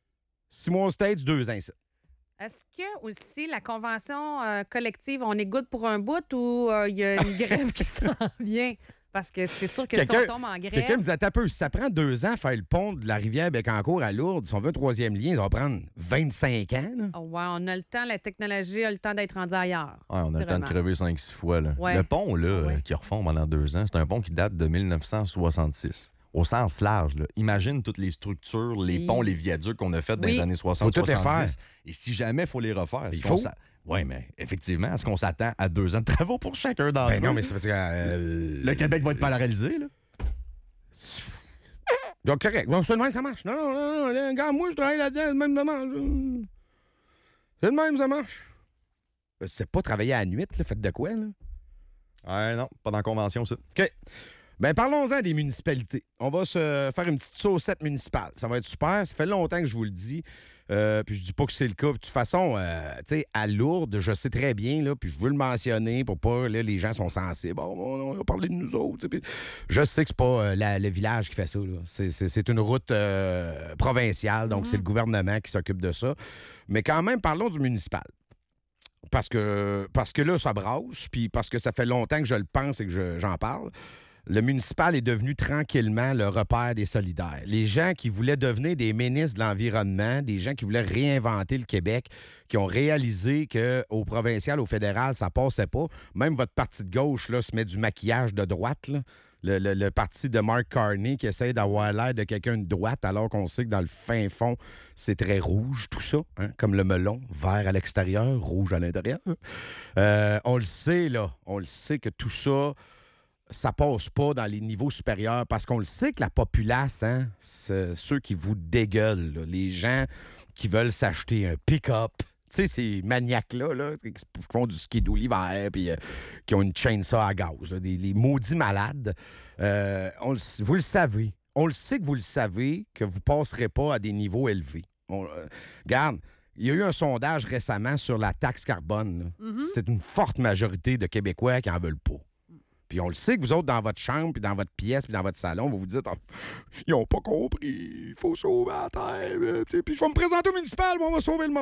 Speaker 5: six mois aux States, deux ans ici.
Speaker 6: Est-ce que aussi la convention euh, collective, on est good pour un bout ou euh, il y a une grève qui s'en vient? Parce que c'est sûr que si
Speaker 5: Quelqu'un-
Speaker 6: on tombe en grève...
Speaker 5: Quelqu'un me dit, attends un peu, si ça prend deux ans à faire le pont de la rivière Bécancour à Lourdes, si on veut un troisième lien, ça va prendre vingt-cinq ans. là.
Speaker 6: Oh, ouais, on a le temps, la technologie a le temps d'être rendue ailleurs.
Speaker 7: Ouais, on a le temps de
Speaker 6: Vraiment.
Speaker 7: crever cinq six fois. Là.
Speaker 6: Ouais.
Speaker 7: Le pont là,
Speaker 6: Ouais.
Speaker 7: euh, qui refont pendant deux ans, c'est un pont qui date de mille neuf cent soixante-six. Au sens large. Là. Imagine toutes les structures, les
Speaker 6: Oui.
Speaker 7: ponts, les viaducs qu'on a fait dans
Speaker 6: Oui.
Speaker 7: les années
Speaker 5: Faut
Speaker 7: soixante
Speaker 5: tout les
Speaker 7: soixante-dix.
Speaker 5: faire.
Speaker 7: Et si jamais il faut les refaire, est-ce
Speaker 5: Il
Speaker 7: qu'on
Speaker 5: faut.
Speaker 7: s'a- Oui, mais effectivement, est-ce qu'on s'attend à deux ans de travaux pour chacun d'entre
Speaker 5: Ben
Speaker 7: eux?
Speaker 5: non, mais c'est parce que. euh,
Speaker 7: Le Québec va être paralysé, là.
Speaker 5: Donc, correct. Donc, c'est de même, ça marche. Non, non, non, non. là, Regarde, moi, je travaille là-dedans, c'est de même, ça marche. C'est de même, ça marche. Ben, C'est pas travailler à la nuit, là. Faites de quoi, là?
Speaker 7: Ouais, non, pas dans la convention, ça.
Speaker 5: OK. Ben parlons-en des municipalités. On va se faire une petite saucette municipale. Ça va être super. Ça fait longtemps que je vous le dis. Euh, puis je dis pas que c'est le cas. De toute façon, euh, tu sais, à Lourdes, je sais très bien, là, puis je veux le mentionner pour pas, là, les gens sont sensibles. Bon, on va parler de nous autres. Puis je sais que c'est pas euh, la, le village qui fait ça. Là. C'est, c'est, c'est une route euh, provinciale, donc mm-hmm. c'est le gouvernement qui s'occupe de ça. Mais quand même, parlons du municipal. Parce que, parce que là, ça brasse, puis parce que ça fait longtemps que je le pense et que je, j'en parle. Le municipal est devenu tranquillement le repère des solidaires. Les gens qui voulaient devenir des ministres de l'Environnement, des gens qui voulaient réinventer le Québec, qui ont réalisé qu'au provincial, au fédéral, ça passait pas. Même votre parti de gauche là, se met du maquillage de droite. Là. Le, le, le parti de Mark Carney qui essaie d'avoir l'air de quelqu'un de droite alors qu'on sait que dans le fin fond, c'est très rouge, tout ça, hein? Comme le melon, vert à l'extérieur, rouge à l'intérieur. Euh, on le sait, là. On le sait que tout ça... ça passe pas dans les niveaux supérieurs parce qu'on le sait que la populace, hein, c'est ceux qui vous dégueulent, là, les gens qui veulent s'acheter un pick-up, tu sais, ces maniaques-là là, qui font du skidoo l'hiver puis euh, qui ont une chainsaw à gaz, là, des, les maudits malades, euh, on le, vous le savez. On le sait que vous le savez, que vous ne passerez pas à des niveaux élevés. On, euh, regarde, il y a eu un sondage récemment sur la taxe carbone. Mm-hmm. C'est une forte majorité de Québécois qui n'en veulent pas. Puis on le sait que vous autres, dans votre chambre, puis dans votre pièce, puis dans votre salon, vous vous dites oh, « Ils n'ont pas compris, il faut sauver la terre, puis je vais me présenter au municipal, on va sauver le monde. »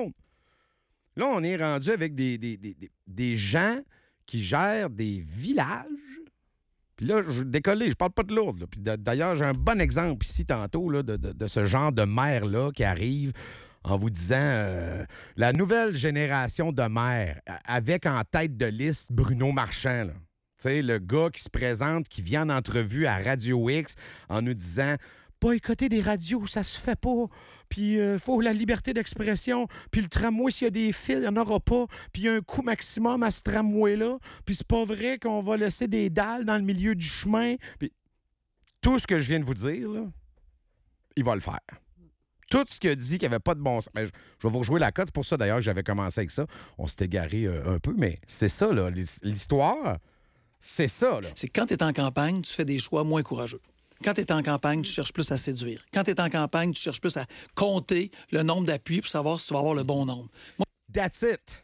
Speaker 5: Là, on est rendu avec des, des, des, des gens qui gèrent des villages. Puis là, je décolle, je parle pas de Lourdes. Là. Puis d'ailleurs, j'ai un bon exemple ici tantôt là, de, de, de ce genre de maire-là qui arrive en vous disant euh, la nouvelle génération de maires avec en tête de liste Bruno Marchand, là. Tu sais, le gars qui se présente, qui vient en entrevue à Radio X en nous disant « Boycotter des radios, ça se fait pas. Puis il euh, faut la liberté d'expression. Puis le tramway, s'il y a des fils, il n'y en aura pas. Puis il y a un coût maximum à ce tramway-là. Puis c'est pas vrai qu'on va laisser des dalles dans le milieu du chemin. » Puis tout ce que je viens de vous dire, là, il va le faire. Tout ce qu'il a dit qu'il n'y avait pas de bon sens. Ben, je, je vais vous rejouer la cote. C'est pour ça, d'ailleurs, que j'avais commencé avec ça. On s'est égaré euh, un peu, mais c'est ça, là. L'histoire... C'est ça, là.
Speaker 1: C'est que quand tu es en campagne, tu fais des choix moins courageux. Quand tu es en campagne, tu cherches plus à séduire. Quand tu es en campagne, tu cherches plus à compter le nombre d'appuis pour savoir si tu vas avoir le bon nombre. Moi...
Speaker 5: That's it.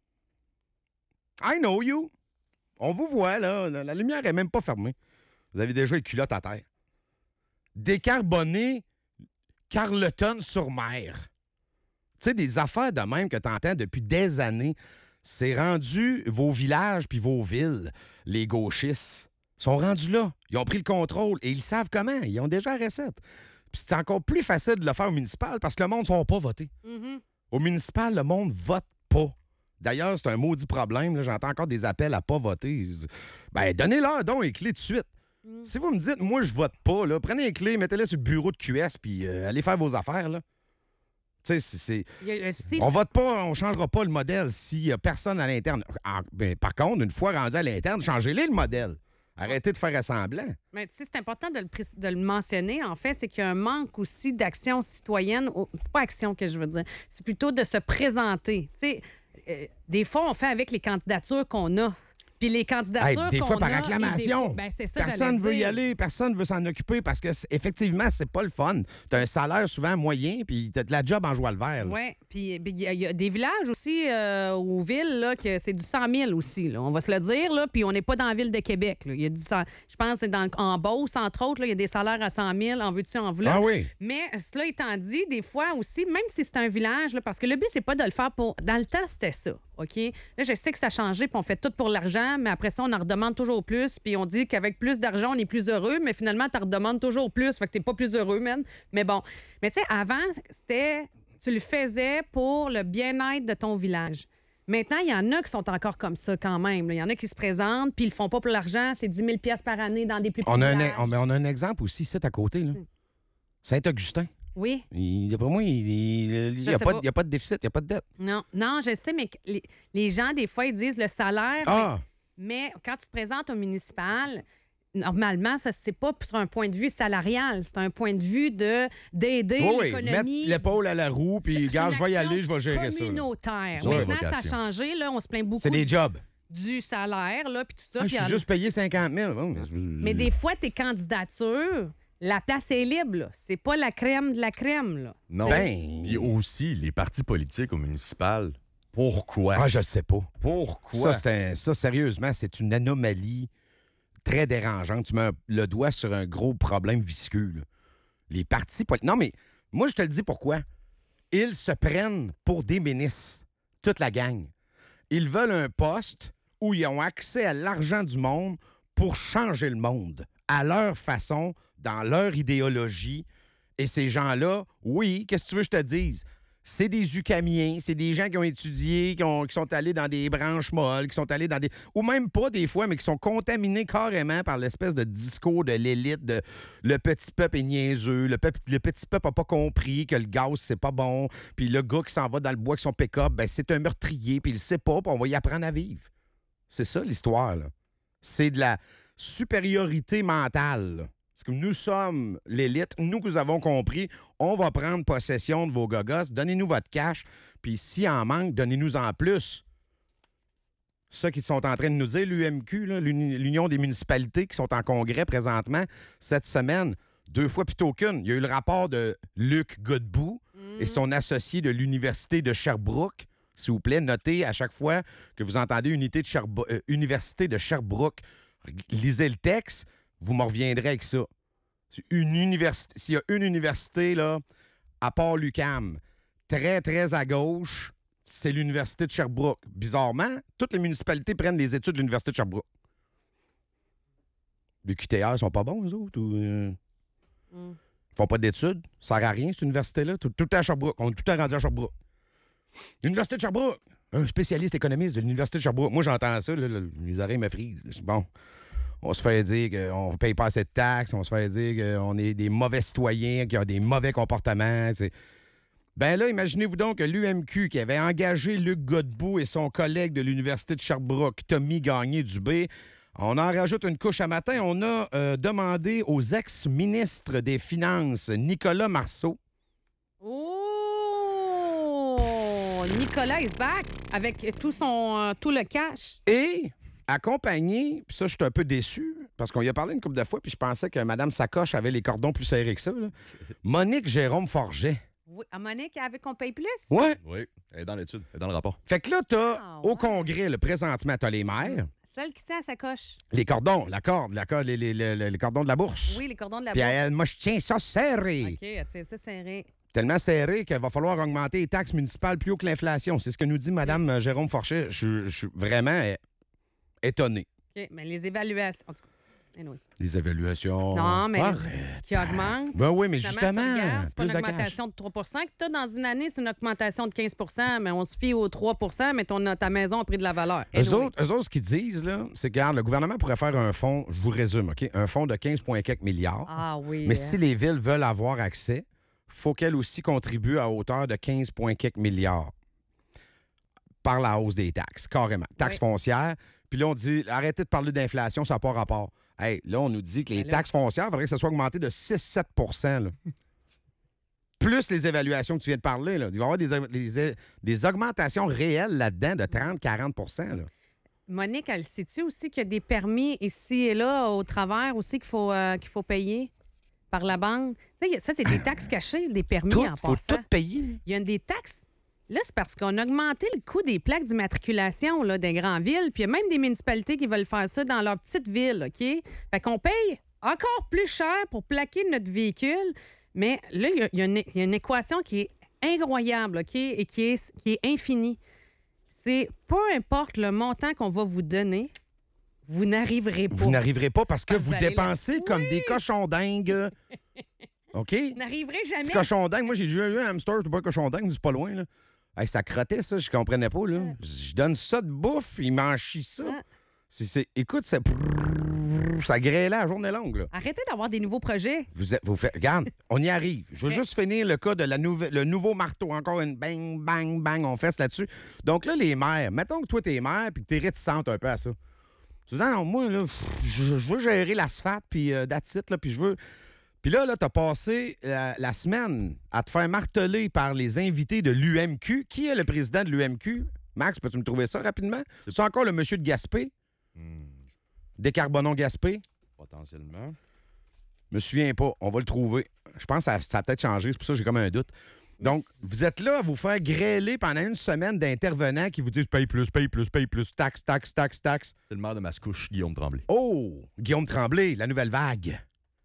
Speaker 5: I know you. On vous voit, là. La lumière est même pas fermée. Vous avez déjà les culottes à terre. Décarboner Carleton-sur-Mer. Tu sais, des affaires de même que tu entends depuis des années. C'est rendu vos villages puis vos villes, les gauchistes. Ils sont rendus là. Ils ont pris le contrôle et ils savent comment. Ils ont déjà la recette. Puis c'est encore plus facile de le faire au municipal parce que le monde ne sont pas votés. Mm-hmm. Au municipal, le monde vote pas. D'ailleurs, c'est un maudit problème. Là. J'entends encore des appels à pas voter. Ben, donnez-leur donc les clés de suite. Mm. Si vous me dites, moi, je vote pas, là, prenez les clés, mettez-les sur le bureau de Q S puis euh, allez faire vos affaires, là. Tu sais, c'est, c'est... on vote pas, on changera pas le modèle s'il y a personne à l'interne. Ah, ben, par contre, une fois rendu à l'interne, changez-les le modèle. Arrêtez de faire assemblant.
Speaker 6: Mais tu sais, c'est important de le, de le mentionner, en fait, c'est qu'il y a un manque aussi d'action citoyenne. C'est pas action que je veux dire, c'est plutôt de se présenter. Tu sais, euh, des fois, on fait avec les candidatures qu'on a. Puis les candidatures
Speaker 5: hey, des
Speaker 6: qu'on
Speaker 5: fois par
Speaker 6: a,
Speaker 5: acclamation.
Speaker 6: Des... Ben, c'est ça,
Speaker 5: personne veut
Speaker 6: dire.
Speaker 5: y aller, personne veut s'en occuper parce que effectivement, c'est pas le fun. T'as un salaire souvent moyen, puis t'as de la job en joie le vert.
Speaker 6: Oui, puis il y, y a des villages aussi euh, ou villes là, que c'est du cent mille aussi, là, on va se le dire, là, puis on n'est pas dans la ville de Québec. Il y a du je pense que c'est dans, en Beauce, entre autres, il y a des salaires à cent mille, en veux-tu, en veux-tu.
Speaker 5: Ah oui.
Speaker 6: Mais cela étant dit, des fois aussi, même si c'est un village, là, parce que le but, c'est pas de le faire pour... Dans le temps, c'était ça. OK? Là, je sais que ça a changé, puis on fait tout pour l'argent, mais après ça, on en redemande toujours plus, puis on dit qu'avec plus d'argent, on est plus heureux, mais finalement, tu en redemandes toujours plus, fait que t'es pas plus heureux, man. Mais bon. Mais tu sais, avant, c'était... Tu le faisais pour le bien-être de ton village. Maintenant, il y en a qui sont encore comme ça quand même. Il y en a qui se présentent, puis ils le font pas pour l'argent, c'est dix mille dollars par année dans des plus petits
Speaker 5: on a un,
Speaker 6: villages.
Speaker 5: on, on a un exemple aussi, c'est à côté, là. Hmm. Saint-Augustin.
Speaker 6: Oui.
Speaker 5: D'après moi, il n'y a, a pas de déficit, il n'y a pas de dette.
Speaker 6: Non, non, je sais, mais les, les gens, des fois, ils disent le salaire.
Speaker 5: Ah!
Speaker 6: Mais, mais quand tu te présentes au municipal, normalement, ça c'est pas sur un point de vue salarial, c'est un point de vue de d'aider
Speaker 5: oui,
Speaker 6: l'économie.
Speaker 5: Mettre l'épaule à la roue, puis, gars, je vais y aller, je vais gérer ça.
Speaker 6: Communautaire. Maintenant, ça a changé, là, on se plaint beaucoup.
Speaker 5: C'est des jobs.
Speaker 6: du salaire, là, puis tout ça.
Speaker 5: Ah, je
Speaker 6: puis
Speaker 5: suis
Speaker 6: en-
Speaker 5: juste payé cinquante mille. Bon, mais,
Speaker 6: Mais des fois, tes candidatures, la place est libre, là. C'est pas la crème de la crème, là.
Speaker 7: Non.
Speaker 5: Ben-
Speaker 7: Puis aussi, les partis politiques au municipal, pourquoi?
Speaker 5: Ah, je sais pas.
Speaker 7: Pourquoi?
Speaker 5: Ça, c'est un- ça, sérieusement, c'est une anomalie très dérangeante. Tu mets un- le doigt sur un gros problème visqueux. Là. Les partis politiques. Non, mais moi, je te le dis pourquoi. Ils se prennent pour des ministres, toute la gang. Ils veulent un poste où ils ont accès à l'argent du monde pour changer le monde, à leur façon, dans leur idéologie. Et ces gens-là, oui, qu'est-ce que tu veux que je te dise? C'est des UQAMiens, c'est des gens qui ont étudié, qui, ont- qui sont allés dans des branches molles, qui sont allés dans des... Ou même pas des fois, mais qui sont contaminés carrément par l'espèce de discours de l'élite, de le petit peuple est niaiseux, le, peuple- le petit peuple n'a pas compris que le gaz, c'est pas bon, puis le gars qui s'en va dans le bois avec son pick-up, ben, c'est un meurtrier, puis il le sait pas, puis on va y apprendre à vivre. C'est ça, l'histoire, là. C'est de la supériorité mentale, là. Parce que nous sommes l'élite, nous que vous avons compris, on va prendre possession de vos gogos, donnez-nous votre cash, puis s'il en manque, donnez-nous en plus. C'est ça qu'ils sont en train de nous dire, l'U M Q, là, l'Uni- l'Union des municipalités qui sont en congrès présentement cette semaine, deux fois plutôt qu'une. Il y a eu le rapport de Luc Godbout et son associé de l'Université de Sherbrooke. S'il vous plaît, notez à chaque fois que vous entendez unité de Sherbrooke, euh, Université de Sherbrooke, lisez le texte. Vous me reviendrez avec ça. C'est Une université, s'il y a une université, là, à part l'U Q A M, très, très à gauche, c'est l'Université de Sherbrooke. Bizarrement, toutes les municipalités prennent les études de l'Université de Sherbrooke. Les Q T R sont pas bons, eux autres? Ou, euh,
Speaker 6: Mm.
Speaker 5: Ils font pas d'études? Ça sert à rien, cette université-là? Tout, tout est à Sherbrooke. On est tout le temps rendu à Sherbrooke. L'Université de Sherbrooke! Un spécialiste économiste de l'Université de Sherbrooke. Moi, j'entends ça, là, là, les oreilles me frisent. C'est bon. On se fait dire qu'on ne paye pas assez de taxes, on se fait dire qu'on est des mauvais citoyens, qu'il y a des mauvais comportements. T'sais. Ben là, imaginez-vous donc que l'U M Q, qui avait engagé Luc Godbout et son collègue de l'Université de Sherbrooke, Tommy Gagné-Dubé, on en rajoute une couche à matin. On a euh, demandé aux ex-ministres des Finances, Nicolas Marceau.
Speaker 6: Oh! Nicolas is back avec tout, son, euh, tout le cash.
Speaker 5: Et accompagné, puis ça, je suis un peu déçu, parce qu'on y a parlé une couple de fois, puis je pensais que Mme Sacoche avait les cordons plus serrés que ça. là. Monique Jérôme Forget.
Speaker 6: Oui, à Monique, avec qu'on paye plus?
Speaker 5: Ouais.
Speaker 7: Oui, elle est dans l'étude, elle est dans le rapport.
Speaker 5: Fait que là, t'as,
Speaker 6: Ah,
Speaker 5: au
Speaker 6: ouais.
Speaker 5: Congrès, là, présentement, t'as les maires,
Speaker 6: Celle qui tient à sa coche.
Speaker 5: les cordons, la corde, la corde les, les- les- les cordons de la bourse.
Speaker 6: Oui, les cordons de la
Speaker 5: Puis
Speaker 6: bourse.
Speaker 5: elle, moi, je tiens ça serré.
Speaker 6: OK, elle tient ça serré.
Speaker 5: Tellement serré qu'il va falloir augmenter les taxes municipales plus haut que l'inflation. C'est ce que nous dit Mme Jérôme Forget. Je, je suis vraiment euh, étonné.
Speaker 6: OK, mais les évaluations... En tout cas, anyway.
Speaker 5: Les évaluations.
Speaker 6: Non, mais
Speaker 5: Arrête.
Speaker 6: qui augmentent.
Speaker 5: Ben oui, mais
Speaker 6: Finalement,
Speaker 5: justement,
Speaker 6: tu regardes, c'est pas
Speaker 5: plus
Speaker 6: une
Speaker 5: de cash.
Speaker 6: augmentation de trois que tu as dans une année, c'est une augmentation de quinze mais on se fie aux trois mais ton, ta maison a pris de la valeur.
Speaker 5: Eux
Speaker 6: Anyway.
Speaker 5: autres, eux autres, ce qu'ils disent, là, c'est que regarde, le gouvernement pourrait faire un fonds, je vous résume, OK? Un fonds de quinze virgule quatre milliards.
Speaker 6: Ah oui.
Speaker 5: Mais
Speaker 6: hein.
Speaker 5: si les villes veulent avoir accès, faut qu'elles aussi contribuent à hauteur de quinze virgule quatre milliards par la hausse des taxes, carrément. Taxes
Speaker 6: Oui.
Speaker 5: foncières. Puis là, on dit, arrêtez de parler d'inflation, ça n'a pas rapport. Hey, là, on nous dit que les
Speaker 6: Ben là-
Speaker 5: taxes foncières, il faudrait que ça soit augmenté de six à sept là. Plus les évaluations que tu viens de parler, là. Il va y avoir des, des- des augmentations réelles là-dedans de trente à quarante là.
Speaker 6: Monique, elle sait-tu aussi qu'il y a des permis ici et là, au travers aussi, qu'il faut, euh, qu'il faut payer par la banque? Tu sais, ça, c'est des taxes cachées, des permis
Speaker 5: Tout,
Speaker 6: en
Speaker 5: faut
Speaker 6: passant.
Speaker 5: tout payer.
Speaker 6: Il y a des taxes. Là, c'est parce qu'on a augmenté le coût des plaques d'immatriculation là, des grandes villes, puis il y a même des municipalités qui veulent faire ça dans leur petite ville, OK? Fait qu'on paye encore plus cher pour plaquer notre véhicule, mais là, il y a- il y, a une- il y a une équation qui est incroyable, OK? Et qui est, qui est infinie. C'est peu importe le montant qu'on va vous donner, vous n'arriverez pas.
Speaker 5: Vous n'arriverez pas parce que
Speaker 6: Parce que
Speaker 5: vous
Speaker 6: vous allez
Speaker 5: dépensez
Speaker 6: là.
Speaker 5: comme
Speaker 6: Oui.
Speaker 5: des cochons dingues. OK?
Speaker 6: Vous n'arriverez jamais.
Speaker 5: Petit cochon dingue. Moi, j'ai déjà eu un hamster, c'est pas un cochon dingue, mais c'est pas loin, là. Hey, ça crottait, ça, je comprenais pas, là. Je donne ça de bouffe, il m'en chie ça.
Speaker 6: Ah.
Speaker 5: C'est, c'est- Écoute, ça... ça grêlait la journée longue, là.
Speaker 6: Arrêtez d'avoir des nouveaux projets.
Speaker 5: Vous, êtes- vous faites... Regarde, on y arrive. Je veux
Speaker 6: Ouais.
Speaker 5: juste finir le cas de la nouvelle, le nouveau marteau. Encore une bang, bang, bang, on fesse là-dessus. Donc là, les mères, mettons que toi, t'es mère puis que t'es réticente un peu à ça. Tu dis, non, non, moi, là, je, je veux gérer l'asphalte, puis euh, that's it, là, puis je veux... Puis là, là, t'as passé la, la semaine à te faire marteler par les invités de l'U M Q. Qui est le président de l'U M Q? Max, peux-tu me trouver ça rapidement? C'est encore le monsieur de Gaspé? Hmm. Décarbonons Gaspé?
Speaker 7: Potentiellement.
Speaker 5: Je me souviens pas. On va le trouver. Je pense que ça, ça a peut-être changé. C'est pour ça que j'ai comme un doute. Donc, vous êtes là à vous faire grêler pendant une semaine d'intervenants qui vous disent paye plus, paye plus, paye plus, taxe, taxe, taxe, taxe.
Speaker 7: C'est le maire de Mascouche, Guillaume Tremblay.
Speaker 5: Oh! Guillaume Tremblay, la nouvelle vague.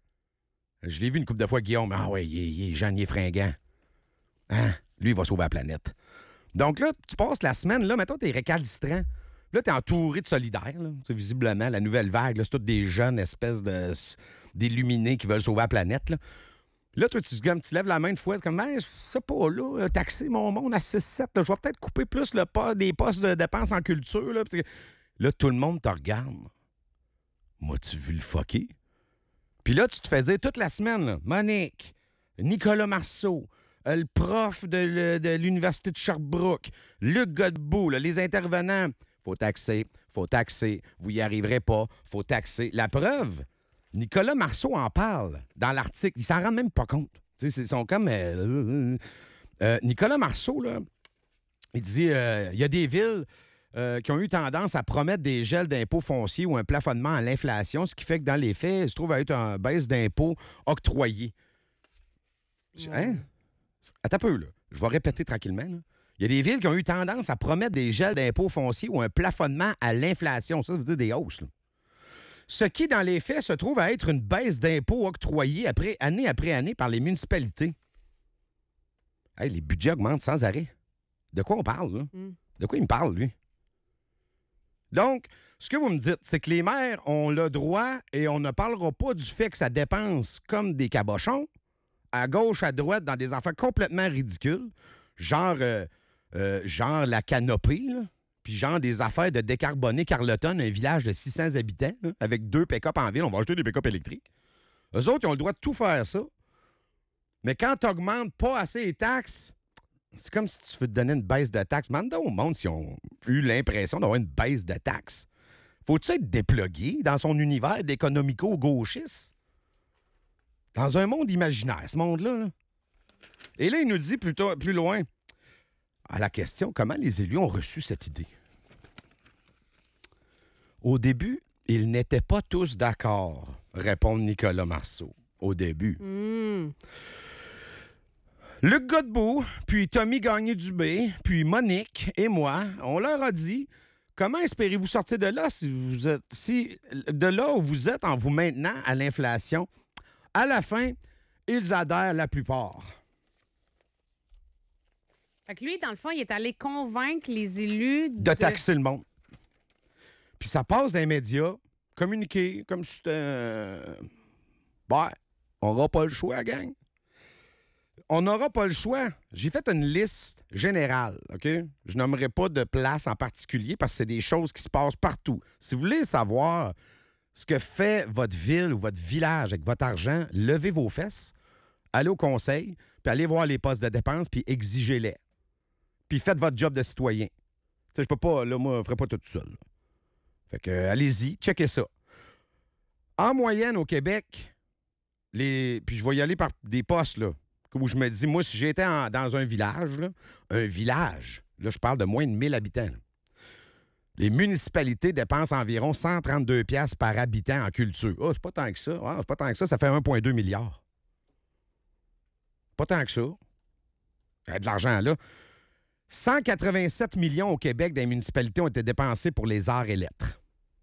Speaker 5: Je l'ai vu une couple de fois, Guillaume. Ah ouais, il est, il est jeune, il est fringant. Hein? Lui, il va sauver la planète. Donc là, tu passes la semaine, là, mettons, t'es récalcitrant. Là, t'es entouré de solidaires, là. C'est visiblement la nouvelle vague, là, c'est tous des jeunes espèces de d'illuminés qui veulent sauver la planète, là. Là, toi, tu, comme, tu lèves la main de fois, c'est comme, ben, je sais pas, là, taxer mon monde à six sept, là, je vais peut-être couper plus le pas des postes de dépenses en culture, là. Parce que là, tout le monde te regarde. Moi, tu veux le fucker? Puis là, tu te fais dire toute la semaine, là, Monique, Nicolas Marceau, euh, le prof de, le, de l'Université de Sherbrooke, Luc Godbout, là, les intervenants, faut taxer, faut taxer, vous y arriverez pas, faut taxer. La preuve, Nicolas Marceau en parle dans l'article. Il s'en rend même pas compte. Tu sais, ils sont comme... Euh, euh, Nicolas Marceau, là, il dit il euh, y a des villes euh, qui ont eu tendance à promettre des gels d'impôts fonciers ou un plafonnement à l'inflation, ce qui fait que dans les faits, il se trouve à être une baisse d'impôts octroyée. Ouais. Hein? Attends un peu, là. Je vais répéter tranquillement. Là. Il y a des villes qui ont eu tendance à promettre des gels d'impôts fonciers ou un plafonnement à l'inflation. Ça, ça veut dire des hausses, là. Ce qui, dans les faits, se trouve à être une baisse d'impôts octroyée après, année après année par les municipalités. Hey, les budgets augmentent sans arrêt. De quoi on parle, là? Mm. De quoi il me parle, lui? Donc, ce que vous me dites, c'est que les maires ont le droit et on ne parlera pas du fait que ça dépense comme des cabochons, à gauche, à droite, dans des affaires complètement ridicules, genre, euh, euh, genre la canopée, là. Puis genre des affaires de décarboner Carleton, un village de six cents habitants, là, avec deux pick-up en ville. On va acheter des pick-up électriques. Eux autres, ils ont le droit de tout faire ça. Mais quand tu n'augmentes pas assez les taxes, c'est comme si tu veux te donner une baisse de taxes. Demande au monde s'ils ont eu l'impression d'avoir une baisse de taxes. Faut-tu être déplugué dans son univers d'économico-gauchiste? Dans un monde imaginaire, ce monde-là. Là. Et là, il nous dit plutôt, plus loin, à la question, comment les élus ont reçu cette idée? Au début, ils n'étaient pas tous d'accord, répond Nicolas Marceau. Au début. Mm. Luc Godbout, puis Tommy Gagné-Dubé, puis Monique et moi, on leur a dit, comment espérez-vous sortir de là si vous êtes, si, de là où vous êtes en vous maintenant à l'inflation? À la fin, ils adhèrent la plupart.
Speaker 6: Fait que lui, dans le fond, il est allé convaincre les élus de...
Speaker 5: de taxer le monde. Puis ça passe dans les médias, communiquer, comme si c'était... Euh... Ben, on n'aura pas le choix, gang. On n'aura pas le choix. J'ai fait une liste générale, OK? Je nommerai pas de place en particulier parce que c'est des choses qui se passent partout. Si vous voulez savoir ce que fait votre ville ou votre village avec votre argent, levez vos fesses, allez au conseil, puis allez voir les postes de dépenses, puis exigez-les. Puis faites votre job de citoyen. Tu sais, je peux pas, là, moi, je ferai pas tout seul. Fait que, euh, allez-y, checkez ça. En moyenne, au Québec, les... puis je vais y aller par des postes, là, où je me dis, moi, si j'étais en... dans un village, là, un village, là, je parle de moins de mille habitants, là, les municipalités dépensent environ cent trente-deux dollars par habitant en culture. Ah, oh, c'est pas tant que ça. Ah, c'est pas tant que ça, ça fait un virgule deux milliard. Pas tant que ça. Il y a de l'argent, là. cent quatre-vingt-sept millions au Québec des municipalités ont été dépensés pour les arts et lettres.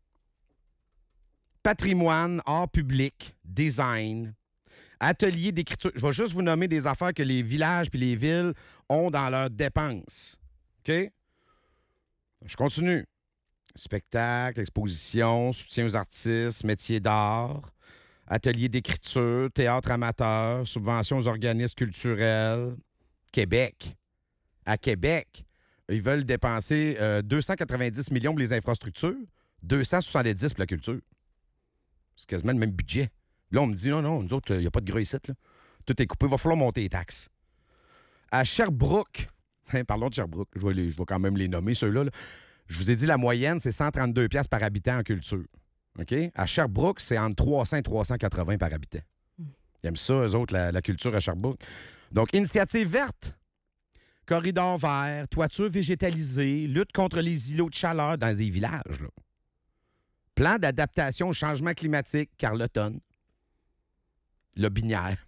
Speaker 5: Patrimoine, art public, design, atelier d'écriture. Je vais juste vous nommer des affaires que les villages puis les villes ont dans leurs dépenses. OK? Je continue. Spectacle, exposition, soutien aux artistes, métiers d'art, atelier d'écriture, théâtre amateur, subventions aux organismes culturels. Québec. À Québec, ils veulent dépenser euh, deux cent quatre-vingt-dix millions pour les infrastructures, deux cent soixante-dix pour la culture. C'est quasiment le même budget. Là, on me dit, non, non, nous autres, il n'y a pas de gras ici, là. Tout est coupé, il va falloir monter les taxes. À Sherbrooke, hein, parlons de Sherbrooke, je vais, les, je vais quand même les nommer, ceux-là. Là. Je vous ai dit, la moyenne, c'est cent trente-deux dollars par habitant en culture. OK? À Sherbrooke, c'est entre trois cents et trois cent quatre-vingts par habitant. Mm. Ils aiment ça, eux autres, la, la culture à Sherbrooke. Donc, Initiative verte, corridors verts, toitures végétalisées, lutte contre les îlots de chaleur dans les villages. Là. Plan d'adaptation au changement climatique, Carleton. Lobinière.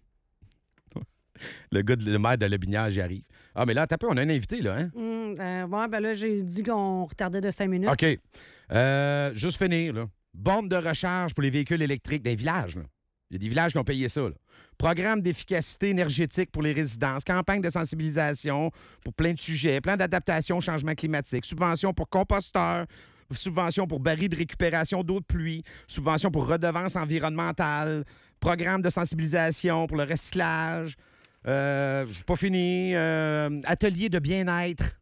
Speaker 5: Le gars, de, le maire de Lobinière, j'y arrive. Ah, mais là, t'as peu, on a un invité, là, hein?
Speaker 6: Hum, euh, ouais, ben là, j'ai dit qu'on retardait de cinq minutes.
Speaker 5: OK. Euh, juste finir, là. Bombe de recharge pour les véhicules électriques des villages, là. Il y a des villages qui ont payé ça, là. Programme d'efficacité énergétique pour les résidences, campagne de sensibilisation pour plein de sujets, plan d'adaptation au changement climatique, subvention pour composteurs, subvention pour barils de récupération d'eau de pluie, subvention pour redevances environnementales, programme de sensibilisation pour le recyclage, euh, pas fini, euh, atelier de bien-être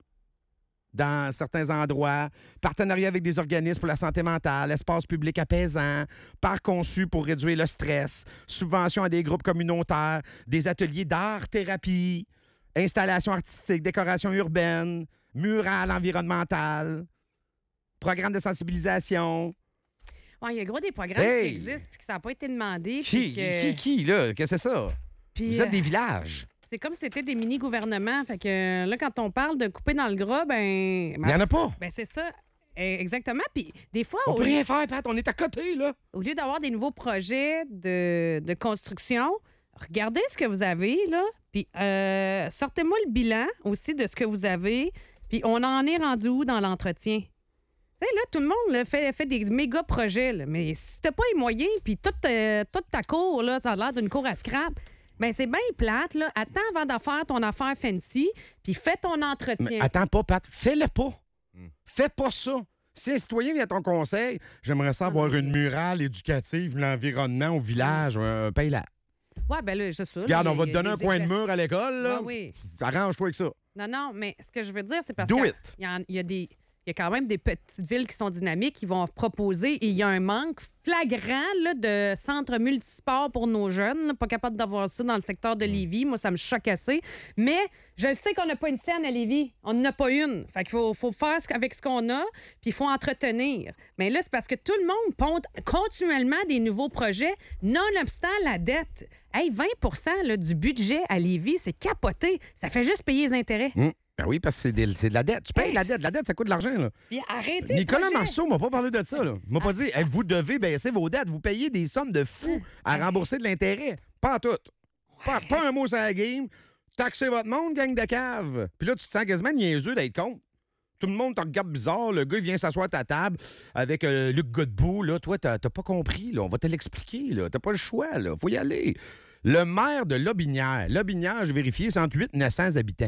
Speaker 5: dans certains endroits, partenariat avec des organismes pour la santé mentale, espace public apaisant, parc conçu pour réduire le stress, subvention à des groupes communautaires, des ateliers d'art-thérapie, installation artistique, décoration urbaine, mural environnemental, programme de sensibilisation.
Speaker 6: Ouais, il y a gros des programmes
Speaker 5: Hey!
Speaker 6: qui existent puis que ça n'a pas été demandé.
Speaker 5: Qui,
Speaker 6: puis que-
Speaker 5: qui, qui, là? Qu'est-ce que c'est ça?
Speaker 6: puis,
Speaker 5: Vous êtes
Speaker 6: euh,
Speaker 5: des villages.
Speaker 6: C'est comme si c'était des mini-gouvernements. Fait que euh, là, quand on parle de couper dans le gras, ben.
Speaker 5: Il n'y en a pas.
Speaker 6: Ben, c'est ça. Eh, Exactement. Puis des fois,
Speaker 5: On
Speaker 6: au,
Speaker 5: peut rien faire, Pat. On est à côté, là.
Speaker 6: au lieu d'avoir des nouveaux projets de, de construction, regardez ce que vous avez, là. Puis euh, sortez-moi le bilan aussi de ce que vous avez. Puis on en est rendu où dans l'entretien? Tu sais, là, tout le monde là, fait, fait des méga projets, là. Mais si t'as pas les moyens, puis toute, euh, toute ta cour, là, ça a l'air d'une cour à scrap, ben c'est bien plate, là. Attends avant d'en faire ton affaire fancy, puis fais ton entretien.
Speaker 5: Mais attends pas, Pat. Fais-le pas. Fais pas ça. Si un citoyen vient à ton conseil, j'aimerais ça avoir une murale éducative, l'environnement au village, un paye-la.
Speaker 6: Ouais, ben là, c'est ça. là,
Speaker 5: Regarde, on
Speaker 6: il y
Speaker 5: va
Speaker 6: a-
Speaker 5: te
Speaker 6: il y a
Speaker 5: donner un
Speaker 6: des
Speaker 5: coin de
Speaker 6: éclaircies.
Speaker 5: mur à l'école, là.
Speaker 6: Ouais, oui.
Speaker 5: Arrange-toi avec ça.
Speaker 6: Non, non, mais ce que je veux dire, c'est parce
Speaker 5: Do
Speaker 6: qu'il
Speaker 5: it.
Speaker 6: y, en- il y a des. Il y a quand même des petites villes qui sont dynamiques, qui vont proposer, et il y a un manque flagrant là, de centres multisports pour nos jeunes. là. Pas capable d'avoir ça dans le secteur de Lévis. Moi, ça me choque assez. Mais je sais qu'on n'a pas une scène à Lévis. On n'en a pas une. Fait qu'il faut, faut faire ce- avec ce qu'on a, puis il faut entretenir. Mais là, c'est parce que tout le monde ponte continuellement des nouveaux projets, nonobstant la dette. Hey, vingt là, du budget à Lévis, c'est capoté. Ça fait juste payer les intérêts.
Speaker 5: Hum. Ben oui, parce que c'est, des- c'est de la dette. Tu payes
Speaker 6: Hey,
Speaker 5: la dette. La dette, ça coûte de l'argent, là.
Speaker 6: Puis arrêtez
Speaker 5: Nicolas
Speaker 6: le projet.
Speaker 5: Marceau m'a pas parlé de ça, là. Il m'a pas dit, hey, vous devez baisser vos dettes. Vous payez des sommes de fous à rembourser de l'intérêt. Pas en tout. Pas, pas un mot sur la game. Taxez votre monde, gang de cave. Puis là, tu te sens quasiment niaiseux d'être contre. Tout le monde te regarde bizarre. Le gars, il vient s'asseoir à ta table avec euh, Luc Godbout. Là, toi, t'as, t'as pas compris. Là. On va te l'expliquer. Là. T'as pas le choix. Là. Faut y aller. Le maire de Lobinière. Lobinière, j'ai vérifié, cent huit neuf cents habitants.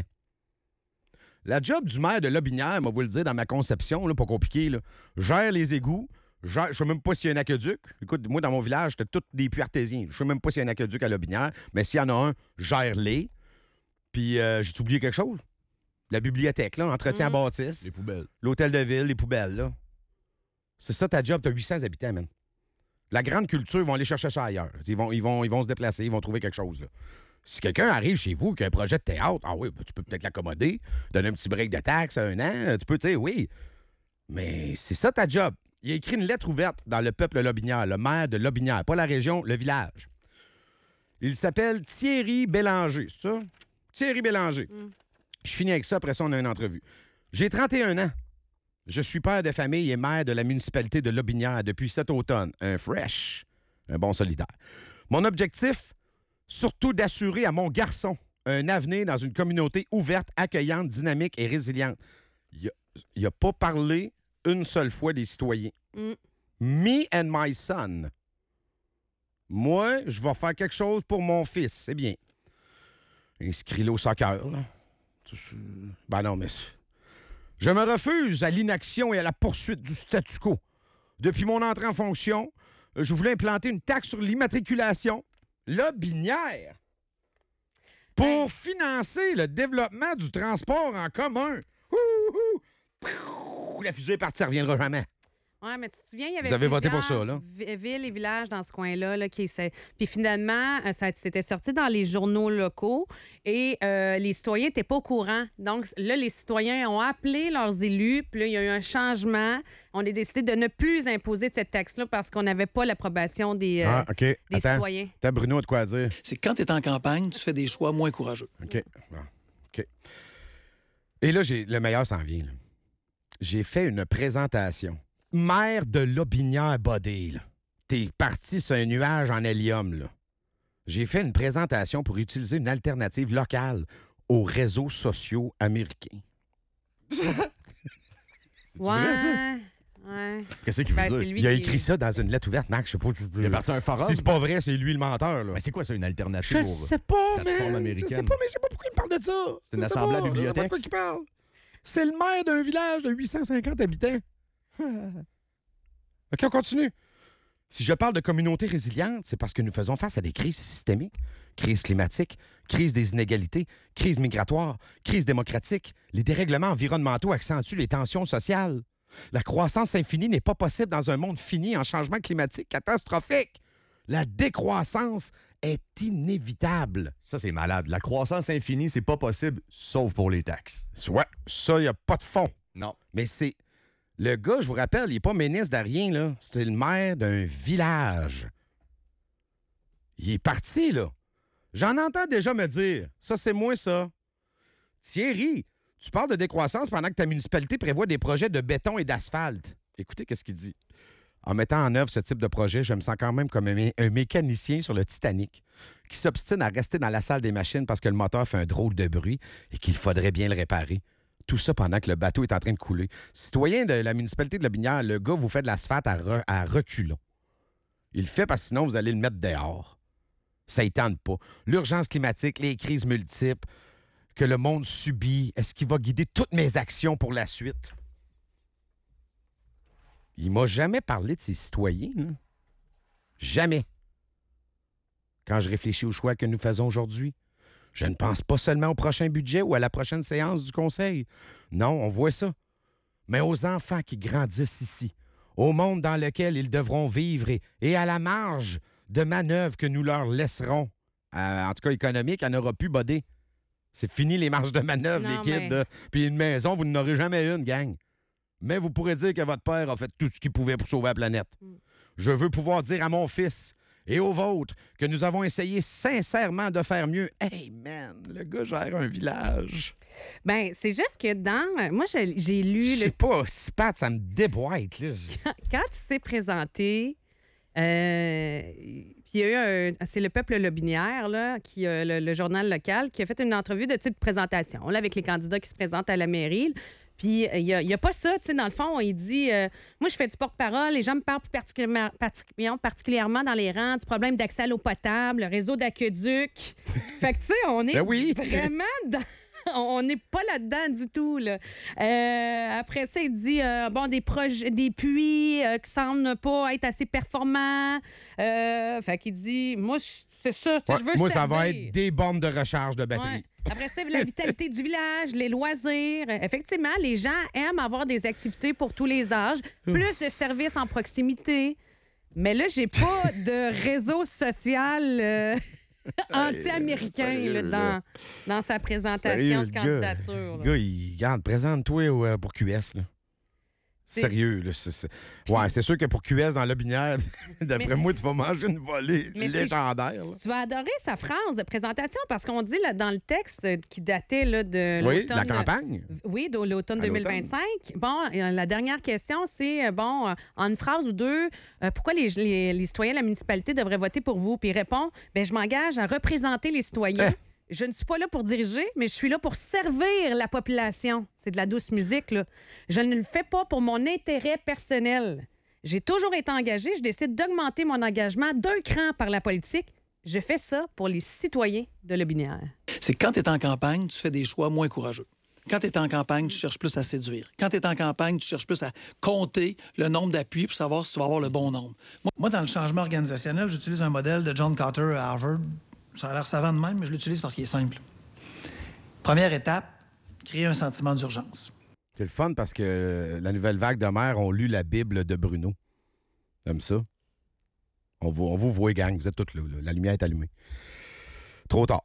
Speaker 5: La job du maire de Lobinière, moi, vous le dire, dans ma conception, là, pas compliqué, là, gère les égouts. Gère, je sais même pas s'il y a un aqueduc. Écoute, moi, dans mon village, c'était tous des puits artésiens. Je sais même pas s'il y a un aqueduc à Lobinière, mais s'il y en a un, gère-les. Puis, euh, j'ai oublié quelque chose? La bibliothèque, là, entretien à bâtisse.
Speaker 7: Les poubelles.
Speaker 5: L'hôtel de ville, les poubelles, là. C'est ça ta job, t'as huit cents habitants, man. La grande culture, ils vont aller chercher ça ailleurs. Ils vont, ils vont, ils vont se déplacer, ils vont trouver quelque chose, là. Si quelqu'un arrive chez vous qui a un projet de théâtre, ah oui, ben, tu peux peut-être l'accommoder, donner un petit break de taxes un an, tu peux, tu sais, oui. Mais c'est ça ta job. Il a écrit une lettre ouverte dans le peuple Lobinière, le maire de Lobinière, pas la région, le village. Il s'appelle Thierry Bélanger, c'est ça? Thierry Bélanger. Je finis avec ça, après ça, on a une entrevue. J'ai trente et un ans. Je suis père de famille et maire de la municipalité de Lobinière depuis cet automne. Un fresh, un bon solidaire. Mon objectif, surtout d'assurer à mon garçon un avenir dans une communauté ouverte, accueillante, dynamique et résiliente. Il n'a pas parlé une seule fois des citoyens.
Speaker 6: Mm.
Speaker 5: Me and my son. Moi, je vais faire quelque chose pour mon fils, c'est bien. Inscris-le au soccer, là. Ben non, mais... Je me refuse à l'inaction et à la poursuite du statu quo. Depuis mon entrée en fonction, je voulais implanter une taxe sur l'immatriculation Lobinière pour
Speaker 6: Hey.
Speaker 5: financer le développement du transport en commun. Ouh, ouh. Pouh, la fusée est partie, elle reviendra jamais.
Speaker 6: Oui, mais tu te souviens, il y avait
Speaker 5: Vous avez voté pour
Speaker 6: plusieurs
Speaker 5: ça, là?
Speaker 6: vi- villes et villages dans ce coin-là. Là, qui essaient- Puis finalement, euh, ça c'était sorti dans les journaux locaux et euh, les citoyens n'étaient pas au courant. Donc là, les citoyens ont appelé leurs élus, puis là, il y a eu un changement. On a décidé de ne plus imposer cette taxe-là parce qu'on n'avait pas l'approbation des, euh,
Speaker 5: Ah, OK.
Speaker 6: des
Speaker 5: Attends.
Speaker 6: citoyens.
Speaker 5: T'as Bruno a de quoi dire.
Speaker 1: C'est que quand tu es en campagne, tu fais des choix moins courageux.
Speaker 5: OK. Bon. OK. Et là, j'ai, le meilleur s'en vient. Là. J'ai fait une présentation. Maire de Lobinière-Bodé, là. T'es parti sur un nuage en hélium, là. J'ai fait une présentation pour utiliser une alternative locale aux réseaux sociaux américains.
Speaker 6: Ouais.
Speaker 5: ça?
Speaker 6: Ouais.
Speaker 7: Qu'est-ce qu'il veut
Speaker 6: Ben,
Speaker 7: dire?
Speaker 6: c'est lui
Speaker 5: Il a
Speaker 6: qui-
Speaker 5: écrit ça dans une lettre ouverte, Max. Je sais pas. Je...
Speaker 7: Il est parti un forum.
Speaker 5: Si c'est pas vrai, c'est lui le menteur, là.
Speaker 7: Mais c'est quoi ça, une alternative?
Speaker 5: Je
Speaker 7: au-
Speaker 5: sais pas,
Speaker 7: plateforme
Speaker 5: mais
Speaker 7: américaine.
Speaker 5: Je sais pas, mais je sais pas pourquoi il me parle de ça.
Speaker 7: C'est une
Speaker 5: Je sais
Speaker 7: assemblée à
Speaker 5: pas,
Speaker 7: bibliothèque.
Speaker 5: Je sais pas de quoi il parle. C'est le maire d'un village de huit cent cinquante habitants. OK, on continue. Si je parle de communauté résiliente, c'est parce que nous faisons face à des crises systémiques. Crise climatique, crise des inégalités, crise migratoire, crise démocratique. Les dérèglements environnementaux accentuent les tensions sociales. La croissance infinie n'est pas possible dans un monde fini en changement climatique catastrophique. La décroissance est inévitable.
Speaker 7: Ça, c'est malade. La croissance infinie, c'est pas possible, sauf pour les taxes.
Speaker 5: Ouais, ça, il n'y a pas de fond.
Speaker 7: Non.
Speaker 5: Mais c'est... Le gars, je vous rappelle, il n'est pas ministre de rien, là. C'est le maire d'un village. Il est parti, là. J'en entends déjà me dire. Ça, c'est moi, ça. Thierry, tu parles de décroissance pendant que ta municipalité prévoit des projets de béton et d'asphalte. Écoutez, qu'est-ce qu'il dit. En mettant en œuvre ce type de projet, je me sens quand même comme un, mé- un mécanicien sur le Titanic qui s'obstine à rester dans la salle des machines parce que le moteur fait un drôle de bruit et qu'il faudrait bien le réparer. Tout ça pendant que le bateau est en train de couler. Citoyen de la municipalité de Lobinière, le gars vous fait de l'asphalte à, re- à reculons. Il le fait parce que sinon, vous allez le mettre dehors. Ça ne tente pas. L'urgence climatique, les crises multiples que le monde subit, est-ce qu'il va guider toutes mes actions pour la suite? Il m'a jamais parlé de ses citoyens. Hein? Jamais. Quand je réfléchis aux choix que nous faisons aujourd'hui, je ne pense pas seulement au prochain budget ou à la prochaine séance du Conseil. Non, on voit ça. Mais aux enfants qui grandissent ici, au monde dans lequel ils devront vivre et, et à la marge de manœuvres que nous leur laisserons. Euh, en tout cas, économique, il n'y en aura plus, bodé. C'est fini les marges de manœuvre,
Speaker 6: Non,
Speaker 5: les kids.
Speaker 6: mais-
Speaker 5: là. Puis une maison, vous n'en aurez jamais une, gang. Mais vous pourrez dire que votre père a fait tout ce qu'il pouvait pour sauver la planète.
Speaker 6: Mm.
Speaker 5: Je veux pouvoir dire à mon fils et aux vôtres que nous avons essayé sincèrement de faire mieux. Hey, man, le gars gère un village.
Speaker 6: Ben, c'est juste que dans. Moi, j'ai j'ai lu.
Speaker 5: Je
Speaker 6: Le...
Speaker 5: sais pas, si Pat, ça me déboîte. Là.
Speaker 6: Quand il s'est présenté, euh, puis il y a eu un. C'est le Peuple Lobinière, là, qui, euh, le, le journal local, qui a fait une entrevue de type présentation, là, avec les candidats qui se présentent à la mairie. Puis il n'y a, il y a pas ça, tu sais, dans le fond, il dit euh, moi, je fais du porte-parole, les gens me parlent plus particulièrement, partic- particulièrement dans les rangs du problème d'accès à l'eau potable, le réseau d'aqueduc. Fait que, tu sais, on est
Speaker 5: Ben oui.
Speaker 6: vraiment dans. On n'est pas là-dedans du tout. Là. Euh, après ça, il dit euh, bon, des projets, des puits euh, qui semblent ne pas être assez performants. Euh, fait qu'il dit moi, je- c'est ça, tu sais,
Speaker 5: Ouais,
Speaker 6: je veux
Speaker 5: moi, ça
Speaker 6: servir.
Speaker 5: va être des bornes de recharge de batterie.
Speaker 6: Ouais. Après ça, la vitalité du village, les loisirs. Effectivement, les gens aiment avoir des activités pour tous les âges, plus de services en proximité. Mais là, j'ai pas de réseau social euh, anti-américain
Speaker 5: sérieux,
Speaker 6: là,
Speaker 5: là.
Speaker 6: dans, dans sa présentation
Speaker 5: Sérieux,
Speaker 6: de
Speaker 5: le gars,
Speaker 6: candidature.
Speaker 5: Le
Speaker 6: là.
Speaker 5: gars, il garde, présente-toi euh, pour Q S. Là.
Speaker 6: C'est-
Speaker 5: Sérieux, là. c'est- c'est- Ouais, c'est sûr que pour Q S dans la binière, d'après
Speaker 6: Mais
Speaker 5: moi,
Speaker 6: c'est-
Speaker 5: tu vas manger une volée
Speaker 6: Mais c'est-
Speaker 5: légendaire. là.
Speaker 6: Tu vas adorer sa phrase de présentation parce qu'on dit là, dans le texte euh, qui datait là, de
Speaker 5: Oui, de
Speaker 6: l'automne.
Speaker 5: la campagne.
Speaker 6: Oui, de l'automne
Speaker 5: À
Speaker 6: deux mille vingt-cinq. Bon, euh, la dernière question, c'est, euh, bon, euh, en une phrase ou deux, euh, pourquoi les, les- les citoyens de la municipalité devraient voter pour vous? Puis il répond, bien, je m'engage à représenter les citoyens.
Speaker 5: Eh.
Speaker 6: Je ne suis pas là pour diriger, mais je suis là pour servir la population. C'est de la douce musique, là. Je ne le fais pas pour mon intérêt personnel. J'ai toujours été engagée. Je décide d'augmenter mon engagement d'un cran par la politique. Je fais ça pour les citoyens de Lobinière.
Speaker 1: C'est que quand tu es en campagne, tu fais des choix moins courageux. Quand tu es en campagne, tu cherches plus à séduire. Quand tu es en campagne, tu cherches plus à compter le nombre d'appuis pour savoir si tu vas avoir le bon nombre. Moi, moi, dans le changement organisationnel, j'utilise un modèle de John Carter à Harvard. Ça a l'air savant de même, mais je l'utilise parce qu'il est simple. Première étape, créer un sentiment d'urgence.
Speaker 5: C'est le fun parce que la nouvelle vague de mer ont lu la Bible de Bruno. Comme ça. On vous, on vous voit, gang. Vous êtes tous là, là. La lumière est allumée. Trop tard.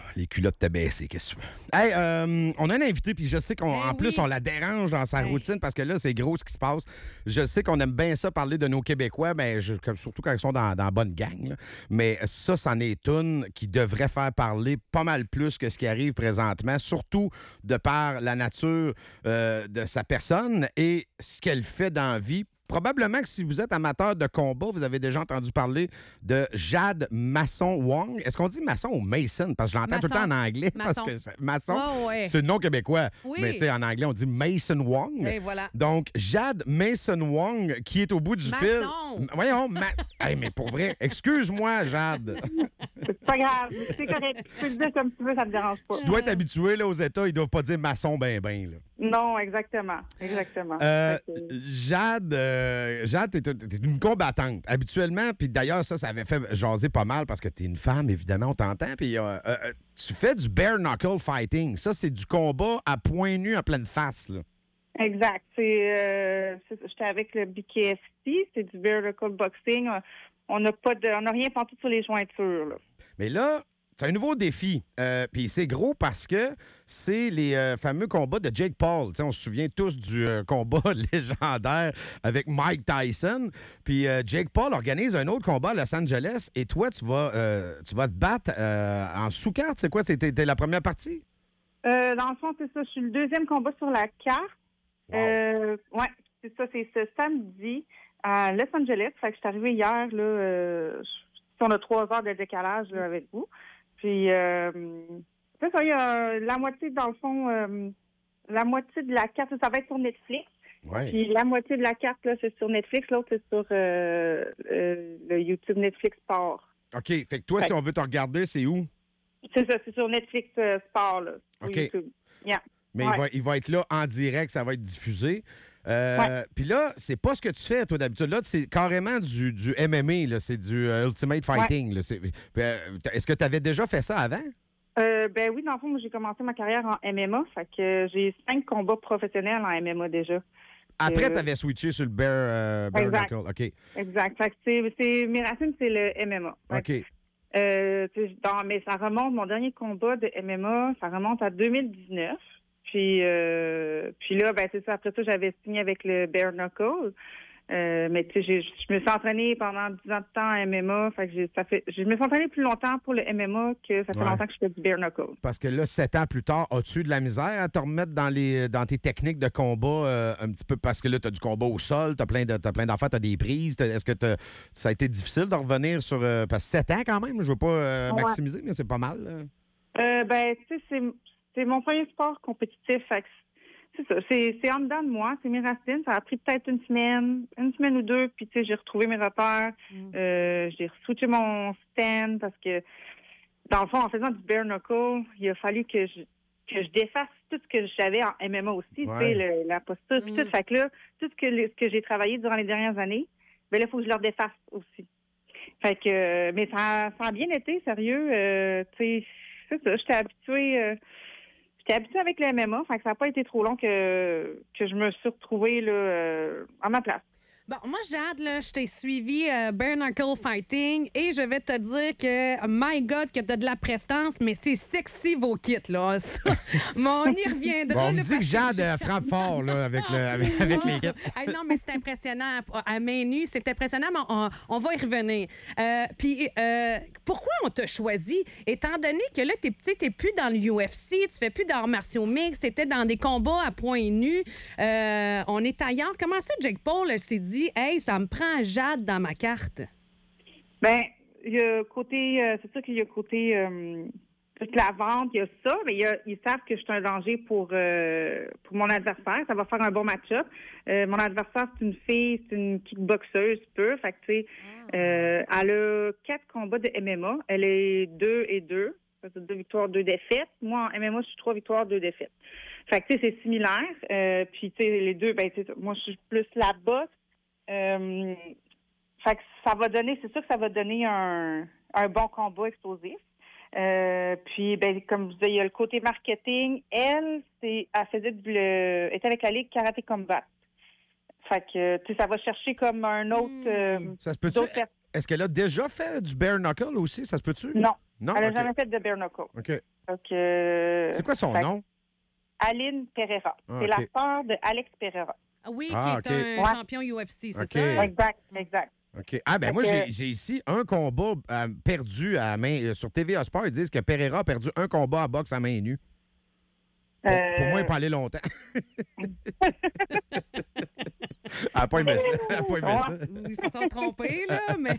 Speaker 5: les culottes t'as baissé, qu'est-ce que tu veux? Hey, euh, on a un invité, puis je sais qu'en
Speaker 6: Ben
Speaker 5: plus,
Speaker 6: oui.
Speaker 5: on la dérange dans sa
Speaker 6: Ben.
Speaker 5: routine parce que là, c'est gros ce qui se passe. Je sais qu'on aime bien ça, parler de nos Québécois, mais je- comme- surtout quand ils sont dans, dans la bonne gang. là. Mais ça, c'en est une qui devrait faire parler pas mal plus que ce qui arrive présentement, surtout de par la nature euh, de sa personne et ce qu'elle fait dans la vie. Probablement que si vous êtes amateur de combat, vous avez déjà entendu parler de Jade Masson-Wong. Est-ce qu'on dit Masson ou Mason? Parce que je l'entends tout le temps en
Speaker 6: Masson.
Speaker 5: anglais. Parce
Speaker 6: Masson.
Speaker 5: que c'est- Masson,
Speaker 6: Ouais, ouais.
Speaker 5: c'est le nom québécois.
Speaker 6: Oui.
Speaker 5: Mais tu sais, en anglais, on dit Mason-Wong.
Speaker 6: Et voilà.
Speaker 5: Donc, Jade Mason-Wong, qui est au bout du
Speaker 6: Masson.
Speaker 5: fil. M- Voyons, ma... Hey, mais pour vrai, excuse-moi, Jade.
Speaker 3: C'est pas grave, c'est correct. Tu peux le dire comme tu veux, ça me dérange pas.
Speaker 5: Tu dois être habitué là, aux États, ils doivent pas dire maçon ben ben. Là.
Speaker 3: Non, exactement. Exactement.
Speaker 5: Euh,
Speaker 3: Fait que-
Speaker 5: Jade, euh, Jade, t'es, t'es une combattante. Habituellement, puis d'ailleurs, ça, ça avait fait jaser pas mal parce que t'es une femme, évidemment, on t'entend. Puis euh, euh, euh, tu fais du bare knuckle fighting. Ça, c'est du combat à point nu, en pleine face. Là.
Speaker 3: Exact. C'est, euh, c'est- j'étais avec le B K F C, c'est du bare knuckle boxing. On n'a pas de, on n'a rien partout sur les jointures. Là.
Speaker 5: Mais là, c'est un nouveau défi. Euh, Puis c'est gros parce que c'est les euh, fameux combats de Jake Paul. T'sais, on se souvient tous du euh, combat légendaire avec Mike Tyson. Puis euh, Jake Paul organise un autre combat à Los Angeles et toi, tu vas, euh, tu vas te battre euh, en sous-carte. C'est quoi? C'était t'es la première partie?
Speaker 3: Euh, dans le fond, c'est ça. Je suis le deuxième combat sur la carte.
Speaker 5: Wow.
Speaker 3: Euh, ouais, c'est ça. C'est ce samedi à Los Angeles. Fait que je suis arrivée hier. Là, euh, on a trois heures de décalage là, avec vous. Puis, euh, c'est ça, il y a la moitié, dans le fond, euh, la moitié de la carte, ça va être sur Netflix.
Speaker 5: Ouais.
Speaker 3: Puis la moitié de la carte, là, c'est sur Netflix. L'autre, c'est sur euh, euh, le YouTube Netflix Sport.
Speaker 5: OK. Fait que toi, si on veut te regarder, c'est où?
Speaker 3: C'est ça, c'est sur Netflix euh, Sport, là, sur
Speaker 5: OK.
Speaker 3: YouTube. Yeah.
Speaker 5: Mais
Speaker 3: Ouais.
Speaker 5: il, va, il va être là en direct, ça va être diffusé. Euh,
Speaker 3: Ouais.
Speaker 5: Puis là, c'est pas ce que tu fais, toi, d'habitude. Là, c'est carrément du, du M M A, là. C'est du euh, Ultimate Fighting. là. C'est- euh, Est-ce que tu avais déjà fait ça avant?
Speaker 3: Euh, ben oui, dans le fond, moi, j'ai commencé ma carrière en M M A. Fait que j'ai cinq combats professionnels en M M A déjà.
Speaker 5: Après,
Speaker 3: Euh,
Speaker 5: tu avais switché sur le bare, euh, bare
Speaker 3: Exact.
Speaker 5: knuckle. OK.
Speaker 3: Exact. Fait que c'est, c'est, mes racines, c'est le M M A. Fait
Speaker 5: OK.
Speaker 3: que, euh, tu sais, dans, mais ça remonte, mon dernier combat de M M A, ça remonte à deux mille dix-neuf. Puis, euh, puis là, ben c'est ça. Après ça, j'avais signé avec le bare knuckle. Euh, mais tu sais, j'ai- je me suis entraînée pendant dix ans de temps en M M A. Fait que j'ai, ça fait, je me suis entraînée plus longtemps pour le M M A que ça fait
Speaker 5: Ouais.
Speaker 3: longtemps que je fais du bare knuckle.
Speaker 5: Parce que là, sept ans plus tard, as-tu de la misère à te remettre dans, les, dans tes techniques de combat euh, un petit peu? Parce que là, tu as du combat au sol, tu as plein, de, t'as plein d'enfants, tu as des prises. T'as- Est-ce que t'as- ça a été difficile de revenir sur. euh, parce que sept ans quand même, je veux pas euh,
Speaker 3: Ouais.
Speaker 5: maximiser, mais c'est pas mal. là.
Speaker 3: Euh, ben, tu sais, c'est, c'est mon premier sport compétitif. Fait que c'est ça. C'est, c'est en dedans de moi. C'est mes racines. Ça a pris peut-être une semaine, une semaine ou deux. Puis, tu sais, j'ai retrouvé mes repères.
Speaker 6: Mm.
Speaker 3: Euh, j'ai switché mon stand parce que, dans le fond, en faisant du bare knuckle, il a fallu que je, que je défasse tout ce que j'avais en M M A aussi. Tu
Speaker 5: Ouais.
Speaker 3: sais, le- la posture, puis
Speaker 6: Mm.
Speaker 3: tout. Fait que là, tout ce que, ce que j'ai travaillé durant les dernières années, ben là, il faut que je le défasse aussi. Fait que, euh, mais ça, ça a bien été, sérieux. Euh, tu sais, c'est ça. J'étais habituée, euh, j'étais habituée avec le M M A. Fait que ça n'a pas été trop long que, que je me suis retrouvée là, euh, à ma place.
Speaker 6: Bon, moi, Jade, là, je t'ai suivi euh, bare knuckle fighting et je vais te dire que, my God, que t'as de la prestance, mais c'est sexy vos kits, là. Ça. Mais on y reviendra.
Speaker 5: Bon, on me
Speaker 6: là,
Speaker 5: dit
Speaker 6: parce
Speaker 5: que Jade euh, frappe fort là, avec, le, avec, avec les kits.
Speaker 6: Hey, non, mais c'est impressionnant. À main nue, c'est impressionnant, mais on, on va y revenir. Euh, Puis, euh, pourquoi on t'a choisi? Étant donné que là, t'es petit, t'es plus dans le U F C, tu fais plus d'arts martiaux mixtes, t'étais dans des combats à poings nus. Euh, on est ailleurs. Comment ça, Jake Paul elle s'est dit, hey, ça me prend Jade dans ma carte?
Speaker 3: Ben, il y a côté, euh, c'est sûr qu'il y a côté euh, toute la vente, il y a ça, mais il y a, ils savent que je suis un danger pour euh, pour mon adversaire. Ça va faire un bon match-up. Euh, mon adversaire, c'est une fille, c'est une kickboxeuse pure. Fait que, tu sais, euh, elle a quatre combats de M M A. Elle est deux et deux. Ça fait deux victoires, deux défaites. Moi, en M M A, je suis trois victoires, deux défaites. Fait que, tu sais, c'est similaire. Euh, puis, tu sais, les deux, ben, tu sais, moi, je suis plus la bosse. Euh, fait que ça va donner, c'est sûr que ça va donner un, un bon combat explosif. Euh, puis, ben, comme je disais, il y a le côté marketing. Elle, c'est, elle faisait du, le, était avec la Ligue Karaté Combat. Fait que, tu sais, ça va chercher comme un autre. euh,
Speaker 5: Ça se peut-tu?
Speaker 3: d'autres per-
Speaker 5: Est-ce qu'elle a déjà fait du bare knuckle aussi? Ça se peut-tu?
Speaker 3: Non,
Speaker 5: Non?
Speaker 3: elle n'a
Speaker 5: OK.
Speaker 3: jamais fait de bare knuckle.
Speaker 5: OK.
Speaker 3: Donc, euh,
Speaker 5: C'est quoi son
Speaker 3: fait-
Speaker 5: nom?
Speaker 3: Aline Pereira.
Speaker 5: Ah,
Speaker 3: C'est
Speaker 5: OK.
Speaker 3: la sœur de Alex Pereira.
Speaker 6: Ah oui,
Speaker 5: Ah,
Speaker 6: qui est
Speaker 5: OK.
Speaker 6: un
Speaker 3: Ouais.
Speaker 6: champion U F C, c'est
Speaker 5: OK.
Speaker 6: ça?
Speaker 3: Exact, exact.
Speaker 5: OK. Ah, ben
Speaker 3: Fait
Speaker 5: moi,
Speaker 3: que-
Speaker 5: j'ai j'ai ici un combat euh, perdu à main. euh, Sur T V A Sport, ils disent que Pereira a perdu un combat à boxe à main nue. Pour, pour moi, il
Speaker 3: Euh,
Speaker 5: n'est pas allé longtemps. Elle n'a pas aimé ça. Elle n'a pas aimé ça.
Speaker 6: Ils se sont trompés, là, mais,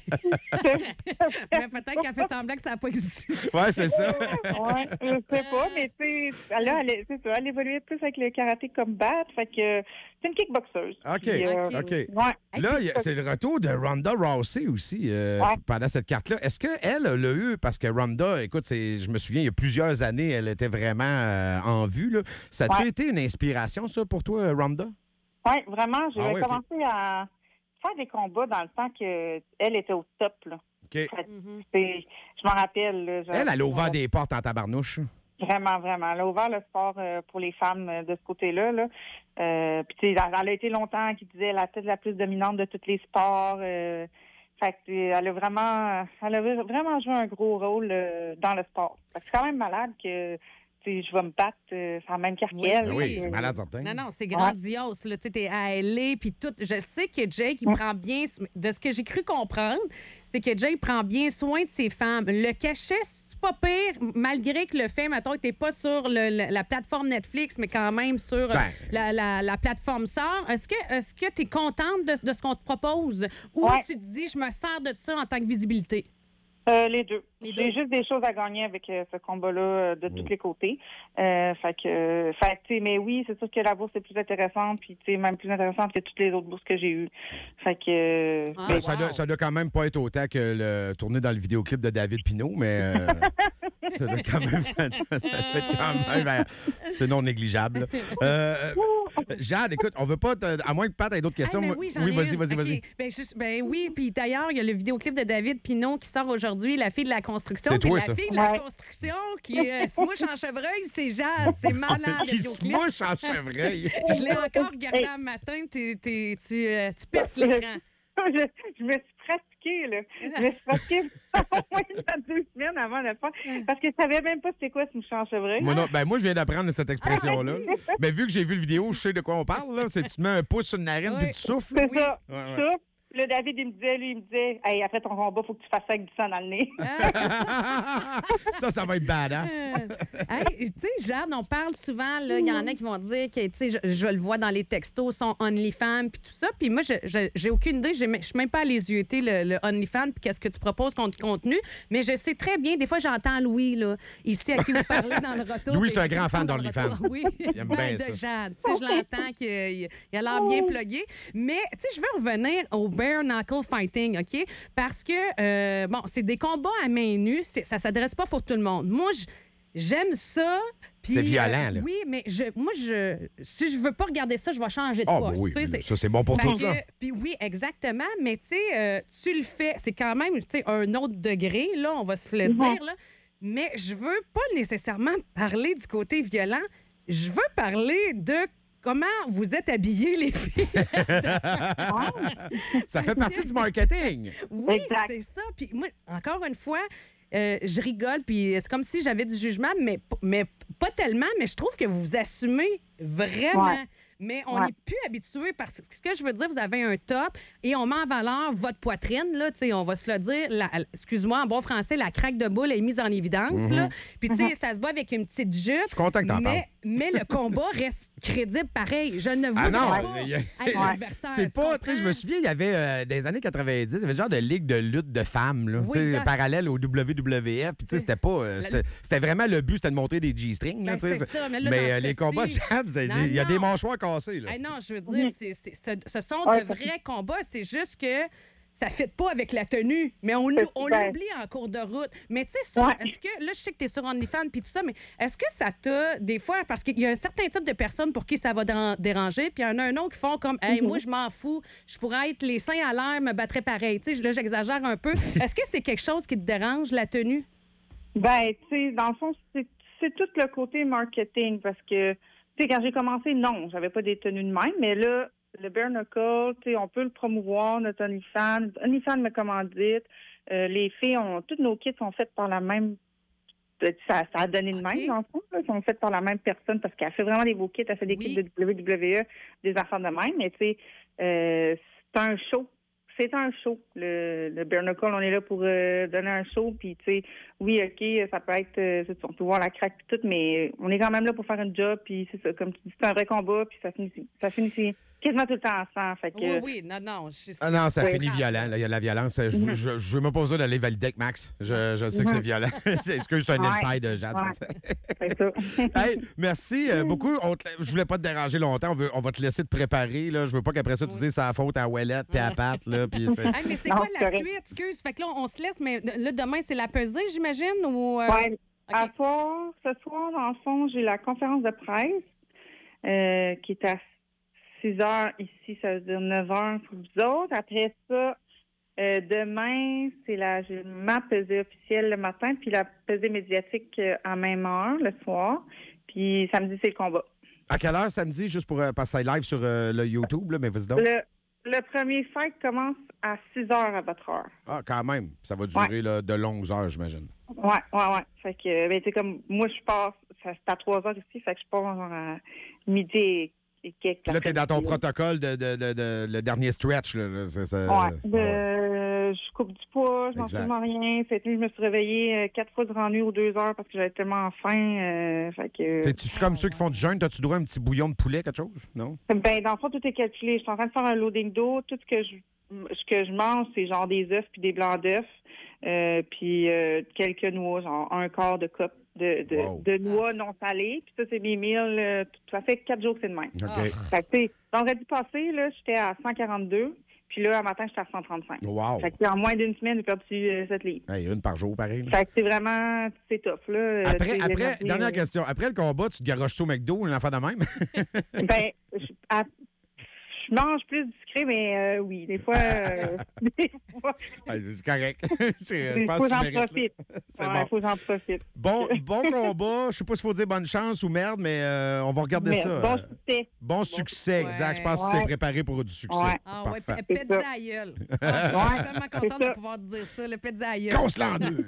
Speaker 6: mais peut-être qu'elle fait semblant que ça n'a pas existé.
Speaker 5: Ouais, c'est ça.
Speaker 3: Ouais, je sais pas, mais tu sais, elle, a- elle, est- c'est ça, elle évoluait plus avec le karaté combat, fait que c'est une kickboxeuse.
Speaker 5: OK.
Speaker 3: Puis, euh,
Speaker 6: OK.
Speaker 5: OK.
Speaker 3: Ouais.
Speaker 5: Là, il y a- c'est le retour de Ronda Rousey aussi euh,
Speaker 3: Ouais.
Speaker 5: pendant cette carte-là. Est-ce qu'elle l'a eu? Parce que Ronda, écoute, c'est- je me souviens, il y a plusieurs années, elle était vraiment euh, en vue. Là. Ça a-tu
Speaker 3: Ouais.
Speaker 5: été une inspiration, ça, pour toi, Ronda?
Speaker 3: Oui, vraiment. J'ai
Speaker 5: Ah ouais, OK.
Speaker 3: commencé à faire des combats dans le temps qu'elle était au top. Là.
Speaker 5: OK.
Speaker 3: Fait-
Speaker 6: Mhm.
Speaker 3: c'est- Je m'en rappelle. Là, genre,
Speaker 5: Elle, elle a ouvert des portes en tabarnouche.
Speaker 3: Vraiment, vraiment. Elle a ouvert le sport euh, pour les femmes euh, de ce côté-là. Là. Euh, Puis, tu sais, elle, elle a été longtemps qui disait la tête la plus dominante de tous les sports. Euh, fait que, tu sais, elle a vraiment, elle a vraiment joué un gros rôle euh, dans le sport. Fait que c'est quand même malade que tu sais, je vais me battre euh, sur la même carte
Speaker 6: Oui,
Speaker 3: qu'elle.
Speaker 5: Ben
Speaker 6: oui.
Speaker 5: oui, c'est malade, certain.
Speaker 6: Non, non, c'est grandiose. Là. Tu sais, t'es à L A, puis tout. Je sais que Jake, il prend bien... De ce que j'ai cru comprendre, c'est que Jake prend bien soin de ses femmes. Le cachet, c'est pas pire, malgré que le fait, mettons, que t'es pas sur le- la, la plateforme Netflix, mais quand même sur euh,
Speaker 5: Ben.
Speaker 6: la, la- la plateforme sœur. Est-ce que est-ce que t'es contente de, de ce qu'on te propose? Ou
Speaker 3: Ouais.
Speaker 6: tu te dis, je me sers de ça en tant que visibilité?
Speaker 3: Euh, les deux.
Speaker 6: Les
Speaker 3: J'ai
Speaker 6: deux.
Speaker 3: juste des choses à gagner avec euh, ce combat-là euh, de tous les côtés. Euh, fait que, euh, fait que, tu sais, mais oui, c'est sûr que la bourse est plus intéressante, puis tu sais, même plus intéressante que toutes les autres bourses que j'ai eues. Fait que, euh,
Speaker 6: Ah,
Speaker 5: Ça,
Speaker 3: mais-
Speaker 5: ça doit, ça doit quand même pas être autant que le tourné dans le vidéoclip de David Pinault, mais euh, ça doit quand même, ça doit, ça doit être quand même, euh, c'est non négligeable. Euh, Jade, écoute, on veut pas, te- à moins que Pat ait d'autres questions.
Speaker 6: Ah, ben
Speaker 5: moi-
Speaker 6: oui, j'en ai
Speaker 5: vas-y,
Speaker 6: une.
Speaker 5: vas-y,
Speaker 6: OK.
Speaker 5: vas-y.
Speaker 6: Ben, juste- ben oui, puis d'ailleurs, il y a le vidéoclip de David Pinot qui sort aujourd'hui, La fille de la construction.
Speaker 5: C'est
Speaker 6: Puis
Speaker 5: toi,
Speaker 6: la
Speaker 5: ça.
Speaker 6: fille de la
Speaker 3: Ouais.
Speaker 6: construction qui euh, se mouche en chevreuil, c'est Jade. C'est malade, le
Speaker 5: Qui se
Speaker 6: vidéoclip.
Speaker 5: mouche en chevreuil.
Speaker 6: Je l'ai encore regardé un matin. T'es- t'es- tu, euh, tu perces l'écran.
Speaker 3: je, je me suis pratiquée, là. Je me suis pratiquée au moins dans deux semaines avant de le faire. Parce que je savais même pas c'était quoi ce mouchon en chevreuil.
Speaker 5: Moi, non, ben moi, je viens d'apprendre cette expression-là. Mais vu que j'ai vu le vidéo, je sais de quoi on parle. Là. C'est tu te mets un pouce sur une narine
Speaker 6: Oui.
Speaker 5: puis tu souffles.
Speaker 3: C'est
Speaker 6: Oui.
Speaker 3: ça.
Speaker 5: Ouais, ouais.
Speaker 3: Ça. Le David, il me disait, lui, il me disait, hey, après ton combat, faut que tu fasses ça avec du sang dans le nez.
Speaker 5: Ça, ça va être badass.
Speaker 6: Euh, hey, tu sais, Jade, on parle souvent, là, il y en a qui vont dire que, tu sais, je, je le vois dans les textos, son OnlyFans, puis tout ça. Puis moi, je- je- j'ai aucune idée, j'ai même- je suis même pas allée yeuter le, le OnlyFans, puis qu'est-ce que tu proposes comme contenu. Mais je sais très bien, des fois, j'entends Louis, là, ici, à qui vous parlez dans le retour.
Speaker 5: Louis, c'est un
Speaker 6: Puis-
Speaker 5: grand fan
Speaker 6: dans le
Speaker 5: d'OnlyFans.
Speaker 6: retour. Oui,
Speaker 5: Il aime bien
Speaker 6: de
Speaker 5: ça.
Speaker 6: Jade. Tu sais, je l'entends qu'il il a l'air bien plugué. Mais, tu sais, je veux revenir au bare knuckle fighting, OK? Parce que, euh, bon, c'est des combats à main nue, c'est- ça s'adresse pas pour tout le monde. Moi, je- j'aime ça. puis,
Speaker 5: C'est violent,
Speaker 6: euh,
Speaker 5: là.
Speaker 6: oui, mais je, moi, je, si je veux pas regarder ça, je vais changer de
Speaker 5: Ah,
Speaker 6: poste.
Speaker 5: ben oui,
Speaker 6: tu sais, c'est-
Speaker 5: ça, c'est bon pour
Speaker 6: fait
Speaker 5: tout.
Speaker 6: que-
Speaker 5: là.
Speaker 6: Puis oui, exactement. Mais tu sais, euh, tu le fais, c'est quand même tu sais, un autre degré, là, on va se le dire. Là. Mais je veux pas nécessairement parler du côté violent. Je veux parler de comment vous êtes habillés, les filles.
Speaker 5: Ça fait partie du marketing.
Speaker 6: Oui,
Speaker 3: Exact.
Speaker 6: c'est ça. Puis moi, encore une fois, euh, je rigole, puis c'est comme si j'avais du jugement, mais, p- mais pas tellement, mais je trouve que vous vous assumez vraiment.
Speaker 3: Ouais.
Speaker 6: Mais on
Speaker 3: Ouais.
Speaker 6: n'est plus habitué parce que ce que je veux dire, vous avez un top et on met en valeur votre poitrine, là, tu sais, on va se le dire, la- excuse-moi, en bon français, la craque de boule est mise en évidence, là. Puis, tu sais, ça se bat avec une petite jupe.
Speaker 5: Mhm. Je suis content que t'en parles.
Speaker 6: mais, mais le combat reste crédible pareil. Je ne
Speaker 5: Ah
Speaker 6: voudrais
Speaker 5: non,
Speaker 6: pas
Speaker 5: il y a-
Speaker 6: être
Speaker 5: c'est-
Speaker 6: l'adversaire,
Speaker 5: c'est
Speaker 6: tu
Speaker 5: pas, tu sais, je me
Speaker 6: comprends?
Speaker 5: souviens, il y avait, euh, dans les années quatre-vingt-dix, il y avait le genre de ligue de lutte de femmes, là,
Speaker 6: Oui,
Speaker 5: tu sais,
Speaker 6: dans-
Speaker 5: parallèle au W W F, puis tu sais, c'était pas, euh, c'était c'était vraiment le but, c'était de montrer des G-strings, là,
Speaker 6: Ben,
Speaker 5: tu sais.
Speaker 6: c'est ça, mais là, dans
Speaker 5: euh,
Speaker 6: ce
Speaker 5: les combats de
Speaker 6: cas-ci-
Speaker 5: Chad, c'est-
Speaker 6: Non,
Speaker 5: il y a
Speaker 6: non.
Speaker 5: des mâchoires cassés, là.
Speaker 6: Ah non, je veux dire, c'est, c'est- ce, ce sont
Speaker 3: Ouais,
Speaker 6: de
Speaker 3: ça-
Speaker 6: vrais combats. C'est juste que ça ne fit pas avec la tenue. Mais on,
Speaker 3: C'est
Speaker 6: on
Speaker 3: super.
Speaker 6: l'oublie en cours de route. Mais tu sais, ça,
Speaker 3: Ouais.
Speaker 6: est-ce que, là, je sais que tu es sur OnlyFans puis tout ça, mais est-ce que ça t'a, des fois, parce qu'il y a un certain type de personnes pour qui ça va déran- déranger, puis il y en a un autre qui font comme, hey, moi, je m'en fous, je pourrais être les seins à l'air, me battrais pareil. Tu sais, là, j'exagère un peu. Est-ce que c'est quelque chose qui te dérange, la tenue?
Speaker 3: Ben, tu sais, dans le fond, c'est c'est tout le côté marketing parce que, tu sais, quand j'ai commencé, non, j'avais pas des tenues de même, mais là, le bare knuckle, tu sais, on peut le promouvoir, notre OnlyFans. OnlyFans me commandite. Euh, les filles ont, toutes nos kits sont faites par la même ça, ça a donné de
Speaker 6: OK.
Speaker 3: même, dans le fond. Là. Ils sont faits par la même personne parce qu'elle fait vraiment des beaux kits. Elle fait des
Speaker 6: Oui.
Speaker 3: kits de W W E, des affaires de même. Mais tu sais, euh, c'est un show. C'est un show. Le, le Bare Knuckle, on est là pour euh, donner un show. Puis, tu sais, oui, OK, ça peut être, euh, c'est- on peut voir la craque et tout, mais on est quand même là pour faire un job. Puis, c'est ça, comme tu dis, c'est un vrai combat. Puis, ça finit, ça finit quasiment tout le temps en sang. Fait que,
Speaker 6: Oui, oui, non, non. je-
Speaker 5: Ah non, ça
Speaker 3: Ouais.
Speaker 5: finit violent. là. Il y a de la violence. Je
Speaker 3: Mhm.
Speaker 5: je, je veux même pas besoin d'aller valider avec Max. Je, je sais que c'est
Speaker 3: Mhm.
Speaker 5: violent. C'est- Excuse, c'est un
Speaker 3: Ouais.
Speaker 5: inside, euh, Jade.
Speaker 3: Ouais. c'est ça.
Speaker 5: Hey, merci euh, beaucoup. On te- je voulais pas te déranger longtemps. On, veut- on va te laisser te préparer. Là. Je veux pas qu'après ça, tu dises c'est la faute à Ouellette puis à Pat. Là, puis c'est-
Speaker 6: Hey, mais c'est
Speaker 3: Non,
Speaker 6: quoi
Speaker 3: c'est
Speaker 6: la
Speaker 3: correct.
Speaker 6: suite? Excuse. Fait que là, on se laisse, mais là, demain, c'est la pesée, j'imagine? Ou, euh,
Speaker 3: Ouais.
Speaker 6: OK.
Speaker 3: À soir, ce soir, dans le fond, j'ai la conférence de presse euh, qui est à six heures ici, ça veut dire neuf heures pour vous autres. Après ça, euh, demain, c'est la j'ai ma pesée officielle le matin, puis la pesée médiatique euh, à même heure le soir. Puis samedi, c'est le combat.
Speaker 5: À quelle heure samedi, juste pour euh, passer live sur euh, le YouTube, là, mais vas-y donc.
Speaker 3: Le, le premier fight commence à six heures à votre heure.
Speaker 5: Ah, quand même. Ça va durer là, de longues heures, j'imagine.
Speaker 3: Ouais, ouais, ouais. Fait que, ben, tu sais, comme moi, je pars, ça c'est à trois heures ici, fait que je pars genre à midi et, et quelques.
Speaker 5: Puis là, t'es dans ton
Speaker 3: l'après-midi.
Speaker 5: protocole de, de, de, de- le dernier stretch. Là, là, c'est- c'est-
Speaker 3: Ouais.
Speaker 5: ouais.
Speaker 3: De- je coupe du poids, je mange
Speaker 5: Exact.
Speaker 3: tellement rien. Cette nuit, je me suis réveillée euh, quatre fois durant la nuit ou deux heures parce que j'avais tellement faim. euh, fait que.
Speaker 5: T'es-tu comme ceux qui font du jeûne? T'as-tu droit à un petit bouillon de poulet, quelque chose? Non?
Speaker 3: Ben, dans le fond, tout est calculé. Je suis en train de faire un loading d'eau. Tout ce que je, ce que je mange, c'est genre des œufs puis des blancs d'œufs. Euh, puis euh, quelques noix, genre un quart de cup de, de,
Speaker 5: Wow.
Speaker 3: de noix non salées. Puis ça, c'est mes meals. euh, ça fait quatre jours que c'est de même.
Speaker 5: OK.
Speaker 3: Fait que, tu sais, vendredi passé, là, j'étais à cent quarante-deux. Puis là, un matin, j'étais à cent trente-cinq.
Speaker 5: Wow.
Speaker 3: Fait que, en moins d'une semaine, j'ai perdu euh, sept livres.
Speaker 5: Hey, une par jour, pareil. là.
Speaker 3: Fait que c'est vraiment, c'est tough, là. Euh,
Speaker 5: Après,
Speaker 3: tu sais,
Speaker 5: après
Speaker 3: l'énergie,
Speaker 5: dernière
Speaker 3: euh,
Speaker 5: question. Après le combat, tu te garoches au McDo, une affaire de même?
Speaker 3: Ben, je, à- je mange plus discret, mais euh, oui, des fois, euh, des fois,
Speaker 5: Hey, c'est correct. C'est- je
Speaker 3: il
Speaker 5: pense
Speaker 3: faut
Speaker 5: que tu
Speaker 3: j'en
Speaker 5: mérites, là.
Speaker 3: profite.
Speaker 5: C'est
Speaker 3: Ouais,
Speaker 5: bon.
Speaker 3: faut que j'en profite.
Speaker 5: Bon, bon combat. Je sais pas s'il faut dire bonne chance ou merde, mais euh, on va regarder
Speaker 3: Mais
Speaker 5: ça.
Speaker 3: bon
Speaker 5: Euh,
Speaker 3: succès.
Speaker 5: Bon succès, exact. Je pense que tu
Speaker 3: Ouais.
Speaker 5: t'es préparé pour du succès.
Speaker 3: Ouais.
Speaker 6: Ah ouais,
Speaker 5: Parfait.
Speaker 6: p- pète
Speaker 3: C'est ça.
Speaker 6: à la gueule. Ah, je suis tellement
Speaker 3: c'est
Speaker 6: contente de
Speaker 3: ça.
Speaker 6: pouvoir te dire ça, le pète à la gueule.
Speaker 5: Qu'on se l'en deux.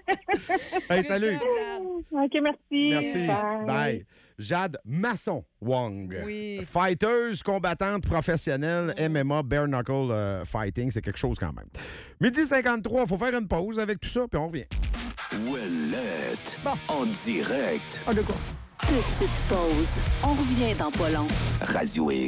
Speaker 5: Hey,
Speaker 6: Good
Speaker 5: salut.
Speaker 6: job, Jade.
Speaker 3: OK, merci.
Speaker 5: Merci.
Speaker 3: Bye.
Speaker 5: Bye. Jade Masson-Wong.
Speaker 6: Oui.
Speaker 5: Fighteuse, combattante professionnelle, M M A, bare knuckle euh, fighting, c'est quelque chose quand même. Midi cinquante-trois, il faut faire une pause avec tout ça, puis on revient.
Speaker 2: Ouellette. En direct.
Speaker 5: Ah, de quoi?
Speaker 4: Petite pause. On revient dans pas long.
Speaker 2: Radio X.